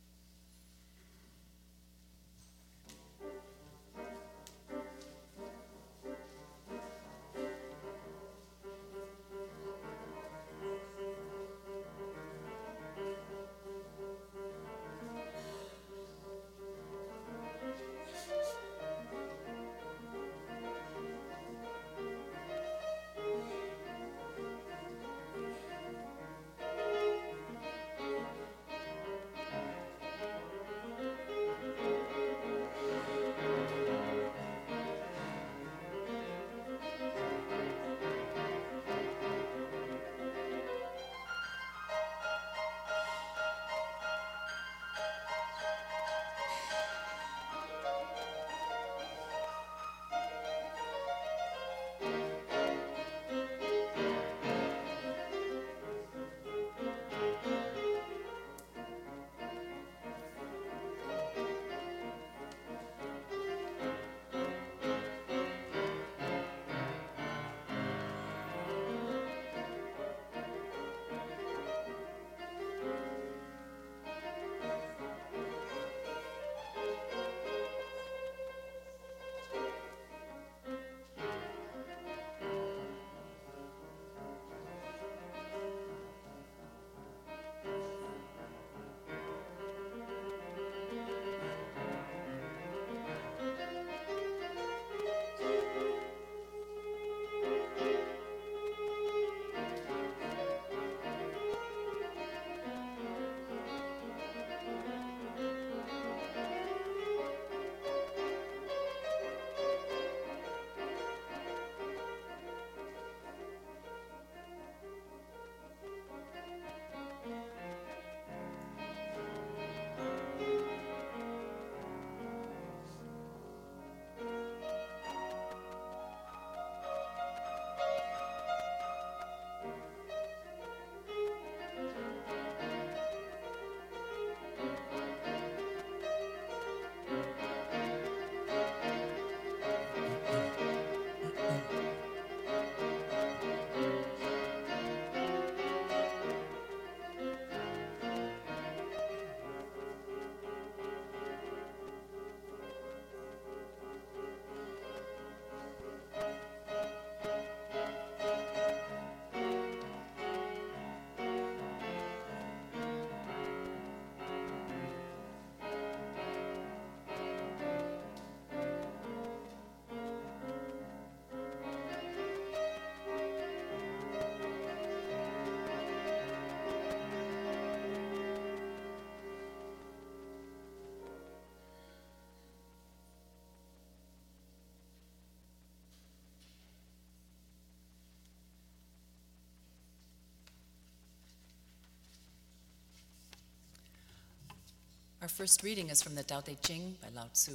Our first reading is from the Tao Te Ching by Lao Tzu.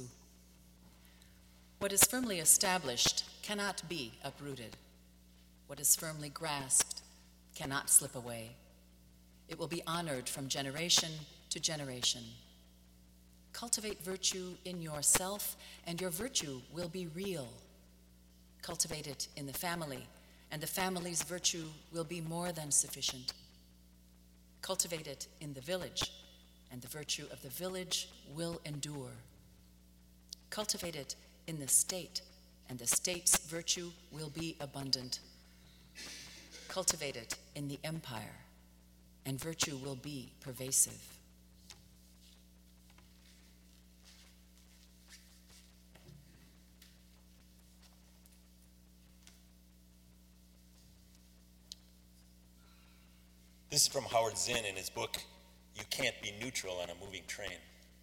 What is firmly established cannot be uprooted. What is firmly grasped cannot slip away. It will be honored from generation to generation. Cultivate virtue in yourself, and your virtue will be real. Cultivate it in the family, and the family's virtue will be more than sufficient. Cultivate it in the village, and the virtue of the village will endure. Cultivate it in the state, and the state's virtue will be abundant. Cultivate it in the empire, and virtue will be pervasive. This is from Howard Zinn in his book, You Can't Be Neutral on a Moving Train.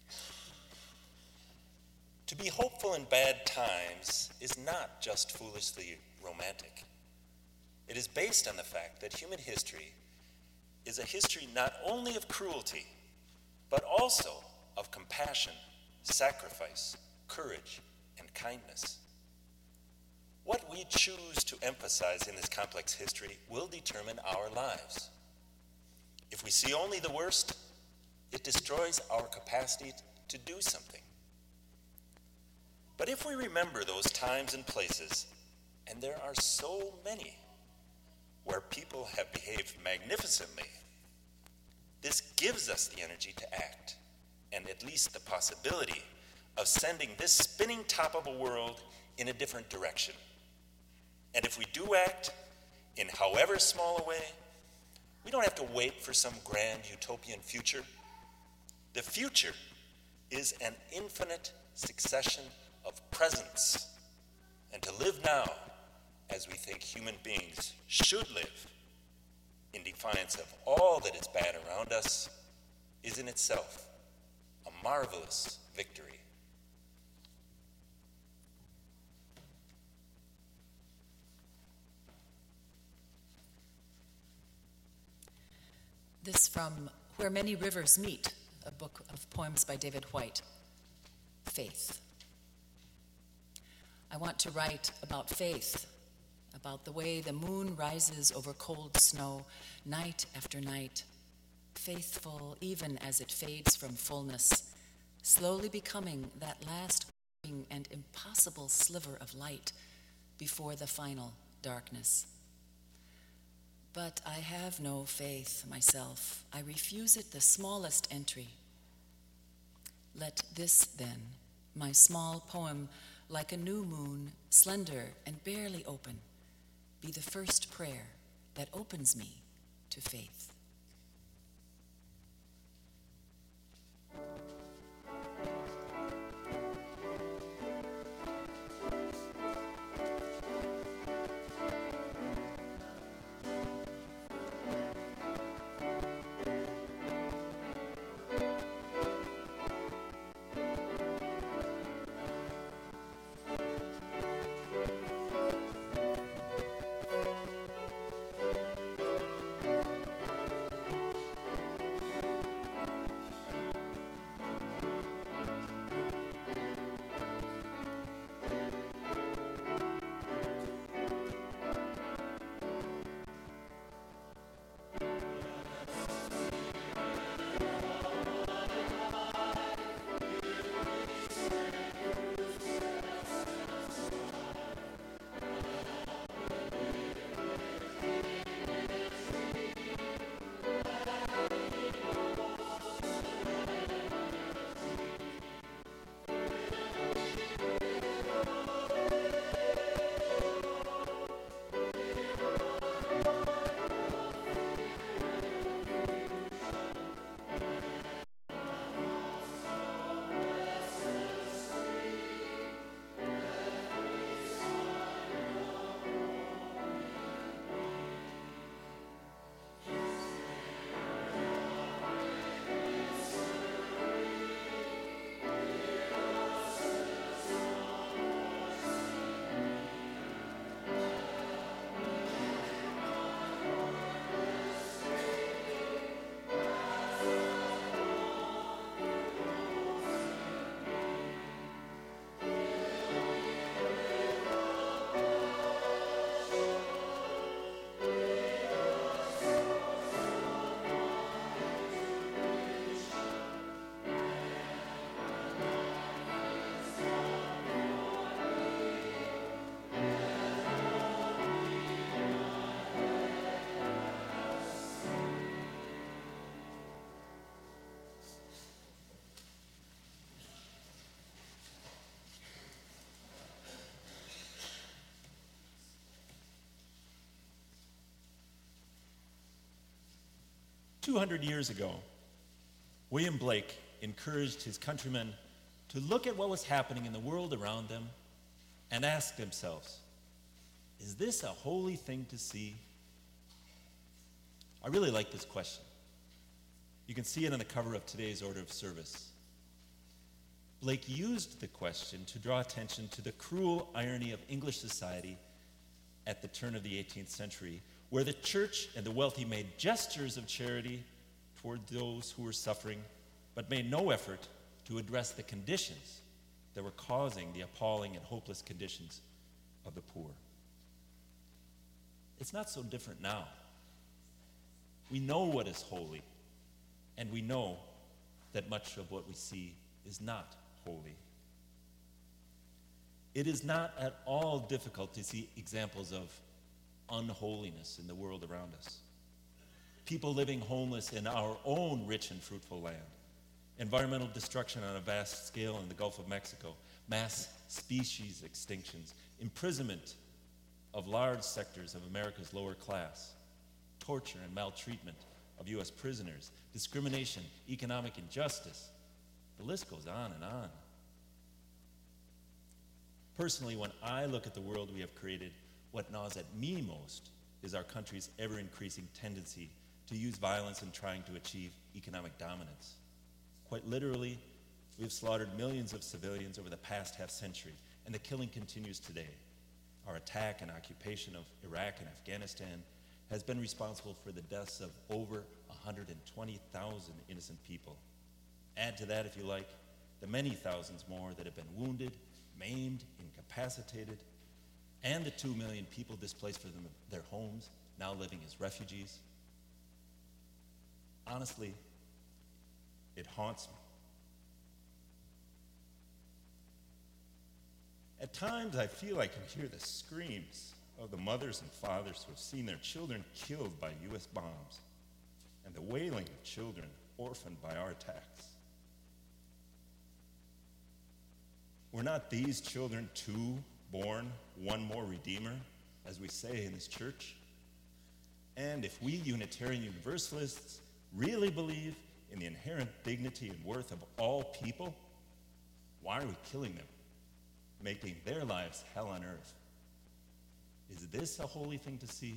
To be hopeful in bad times is not just foolishly romantic. It is based on the fact that human history is a history not only of cruelty, but also of compassion, sacrifice, courage, and kindness. What we choose to emphasize in this complex history will determine our lives. If we see only the worst, it destroys our capacity to do something. But if we remember those times and places, and there are so many, where people have behaved magnificently, this gives us the energy to act, and at least the possibility of sending this spinning top of a world in a different direction. And if we do act, in however small a way, we don't have to wait for some grand utopian future. The future is an infinite succession of presents. And to live now, as we think human beings should live, in defiance of all that is bad around us, is in itself a marvelous victory. This from Where Many Rivers Meet, a book of poems by David Whyte. Faith. I want to write about faith, about the way the moon rises over cold snow night after night, faithful even as it fades from fullness, slowly becoming that last and impossible sliver of light before the final darkness. But I have no faith myself. I refuse it the smallest entry. Let this, then, my small poem, like a new moon, slender and barely open, be the first prayer that opens me to faith. 200 years ago, William Blake encouraged his countrymen to look at what was happening in the world around them and ask themselves, is this a holy thing to see? I really like this question. You can see it on the cover of today's order of service. Blake used the question to draw attention to the cruel irony of English society at the turn of the 18th century, where the church and the wealthy made gestures of charity toward those who were suffering, but made no effort to address the conditions that were causing the appalling and hopeless conditions of the poor. It's not so different now. We know what is holy, and we know that much of what we see is not holy. It is not at all difficult to see examples of unholiness in the world around us. People living homeless in our own rich and fruitful land, environmental destruction on a vast scale in the Gulf of Mexico, mass species extinctions, imprisonment of large sectors of America's lower class, torture and maltreatment of U.S. prisoners, discrimination, economic injustice. The list goes on and on. Personally, when I look at the world we have created, what gnaws at me most is our country's ever-increasing tendency to use violence in trying to achieve economic dominance. Quite literally, we have slaughtered millions of civilians over the past half-century, and the killing continues today. Our attack and occupation of Iraq and Afghanistan has been responsible for the deaths of over 120,000 innocent people. Add to that, if you like, the many thousands more that have been wounded, maimed, incapacitated, and the 2 million people displaced from their homes, now living as refugees. Honestly, it haunts me. At times, I feel I can hear the screams of the mothers and fathers who have seen their children killed by U.S. bombs, and the wailing of children orphaned by our attacks. Were not these children too born one more Redeemer, as we say in this church? And if we Unitarian Universalists really believe in the inherent dignity and worth of all people, why are we killing them, making their lives hell on earth? Is this a holy thing to see?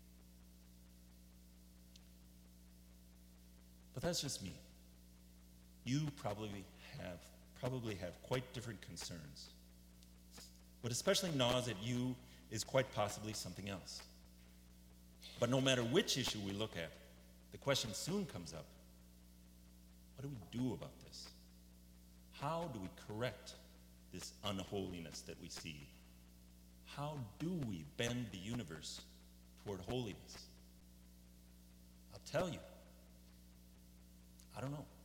But that's just me. You probably have quite different concerns. What especially gnaws at you is quite possibly something else. But no matter which issue we look at, the question soon comes up, what do we do about this? How do we correct this unholiness that we see? How do we bend the universe toward holiness? I'll tell you, I don't know.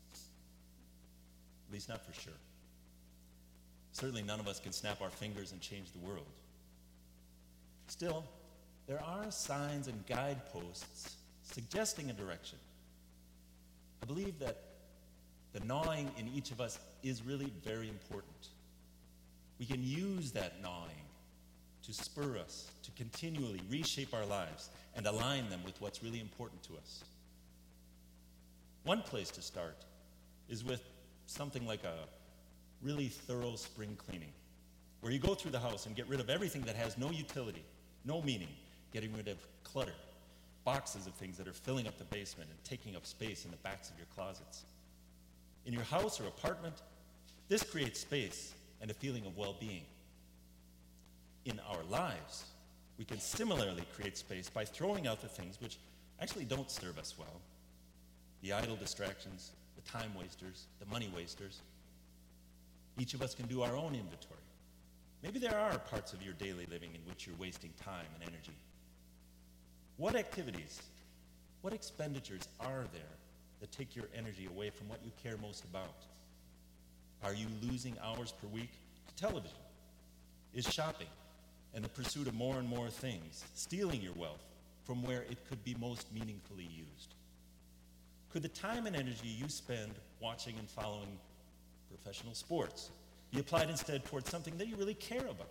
At least not for sure. Certainly none of us can snap our fingers and change the world. Still, there are signs and guideposts suggesting a direction. I believe that the gnawing in each of us is really very important. We can use that gnawing to spur us to continually reshape our lives and align them with what's really important to us. One place to start is with something like a really thorough spring cleaning, where you go through the house and get rid of everything that has no utility, no meaning, getting rid of clutter, boxes of things that are filling up the basement and taking up space in the backs of your closets. In your house or apartment, this creates space and a feeling of well-being. In our lives, we can similarly create space by throwing out the things which actually don't serve us well. The idle distractions, the time wasters, the money wasters. Each of us can do our own inventory. Maybe there are parts of your daily living in which you're wasting time and energy. What activities, what expenditures are there that take your energy away from what you care most about? Are you losing hours per week to television? Is shopping and the pursuit of more and more things stealing your wealth from where it could be most meaningfully used? Could the time and energy you spend watching and following professional sports be applied instead towards something that you really care about?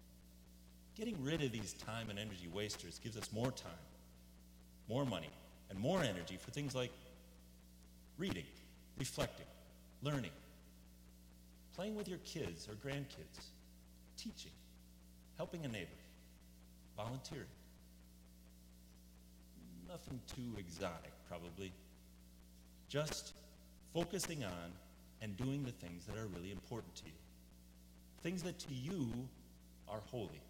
Getting rid of these time and energy wasters gives us more time, more money, and more energy for things like reading, reflecting, learning, playing with your kids or grandkids, teaching, helping a neighbor, volunteering. Nothing too exotic, probably. Just focusing on and doing the things that are really important to you. Things that to you are holy.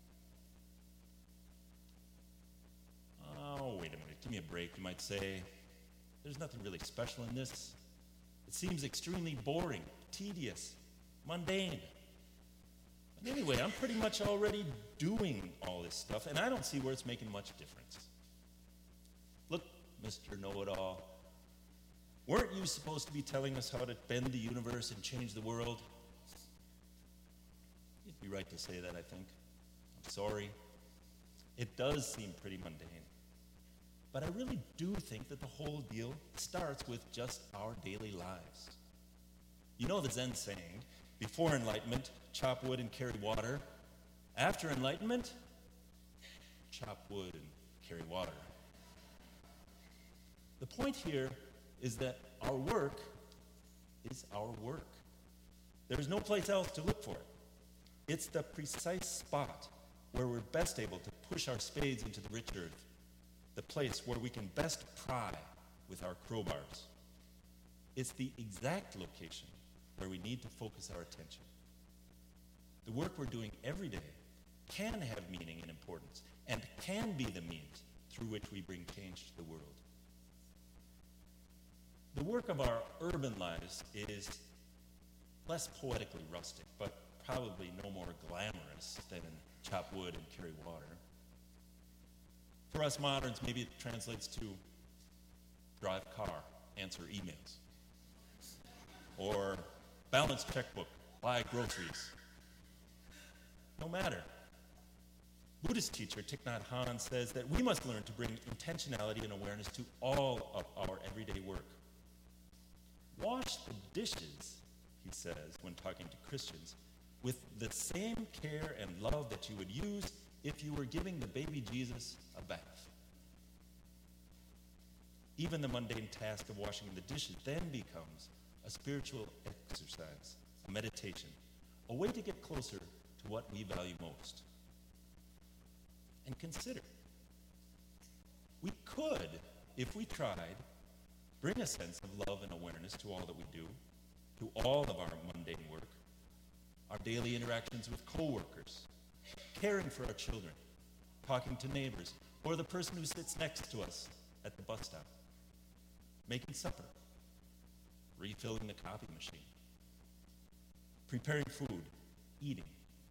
Oh, wait a minute, give me a break, you might say. There's nothing really special in this. It seems extremely boring, tedious, mundane. But anyway, I'm pretty much already doing all this stuff, and I don't see where it's making much difference. Look, Mr. Know-It-All, weren't you supposed to be telling us how to bend the universe and change the world? You'd be right to say that, I think. I'm sorry. It does seem pretty mundane. But I really do think that the whole deal starts with just our daily lives. You know the Zen saying, before enlightenment, chop wood and carry water. After enlightenment, chop wood and carry water. The point here is that our work is our work. There's no place else to look for it. It's the precise spot where we're best able to push our spades into the rich earth, the place where we can best pry with our crowbars. It's the exact location where we need to focus our attention. The work we're doing every day can have meaning and importance, and can be the means through which we bring change to the world. The work of our urban lives is less poetically rustic, but probably no more glamorous than chop wood and carry water. For us moderns, maybe it translates to drive car, answer emails, or balance checkbook, buy groceries. No matter. Buddhist teacher Thich Nhat Hanh says that we must learn to bring intentionality and awareness to all of our everyday work. Wash the dishes, he says, when talking to Christians, with the same care and love that you would use if you were giving the baby Jesus a bath. Even the mundane task of washing the dishes then becomes a spiritual exercise, a meditation, a way to get closer to what we value most. And consider, we could, if we tried, bring a sense of love and awareness to all that we do, to all of our mundane work, our daily interactions with coworkers, caring for our children, talking to neighbors, or the person who sits next to us at the bus stop, making supper, refilling the coffee machine, preparing food, eating.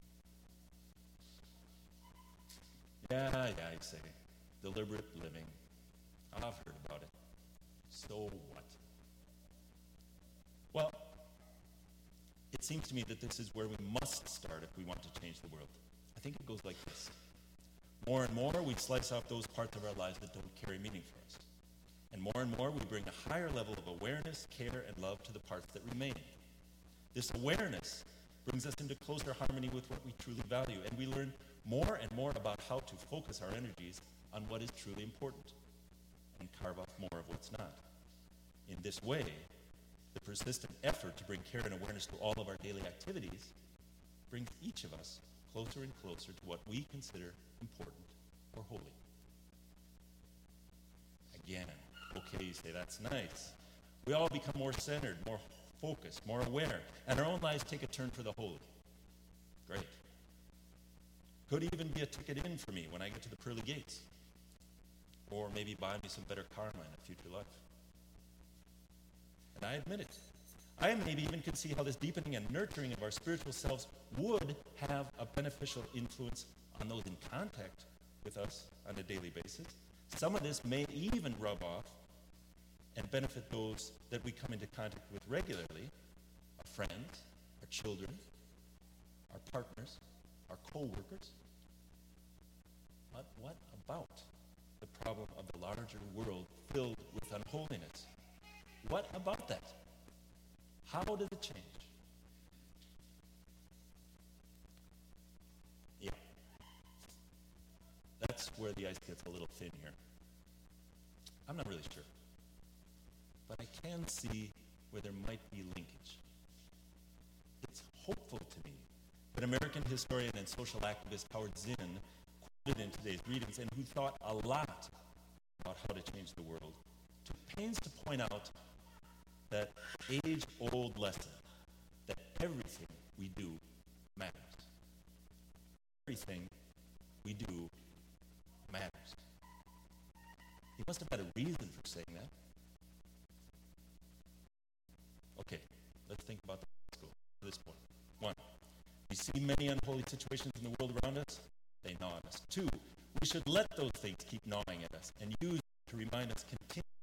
Yeah, I say, deliberate living. I've heard about it. So what? Well, it seems to me that this is where we must start if we want to change the world. I think it goes like this. More and more, we slice off those parts of our lives that don't carry meaning for us. And more, we bring a higher level of awareness, care, and love to the parts that remain. This awareness brings us into closer harmony with what we truly value, and we learn more and more about how to focus our energies on what is truly important and carve off more of what's not. In this way, the persistent effort to bring care and awareness to all of our daily activities brings each of us closer and closer to what we consider important or holy. Again, okay, you say, that's nice. We all become more centered, more focused, more aware, and our own lives take a turn for the holy. Great. Could even be a ticket in for me when I get to the pearly gates. Or maybe buy me some better karma in a future life. And I admit it. I maybe even could see how this deepening and nurturing of our spiritual selves would have a beneficial influence on those in contact with us on a daily basis. Some of this may even rub off and benefit those that we come into contact with regularly, our friends, our children, our partners, our co-workers. But what about the problem of the larger world filled with unholiness? What about that? How does it change? Yeah. That's where the ice gets a little thin here. I'm not really sure. But I can see where there might be linkage. It's hopeful to me that American historian and social activist Howard Zinn, quoted in today's readings, and who thought a lot about how to change the world, took pains to point out that age-old lesson that everything we do matters. Everything we do matters. He must have had a reason for saying that. Okay, let's think about the goal to this point. 1, we see many unholy situations in the world around us. They gnaw on us. 2, we should let those things keep gnawing at us and use them to remind us continually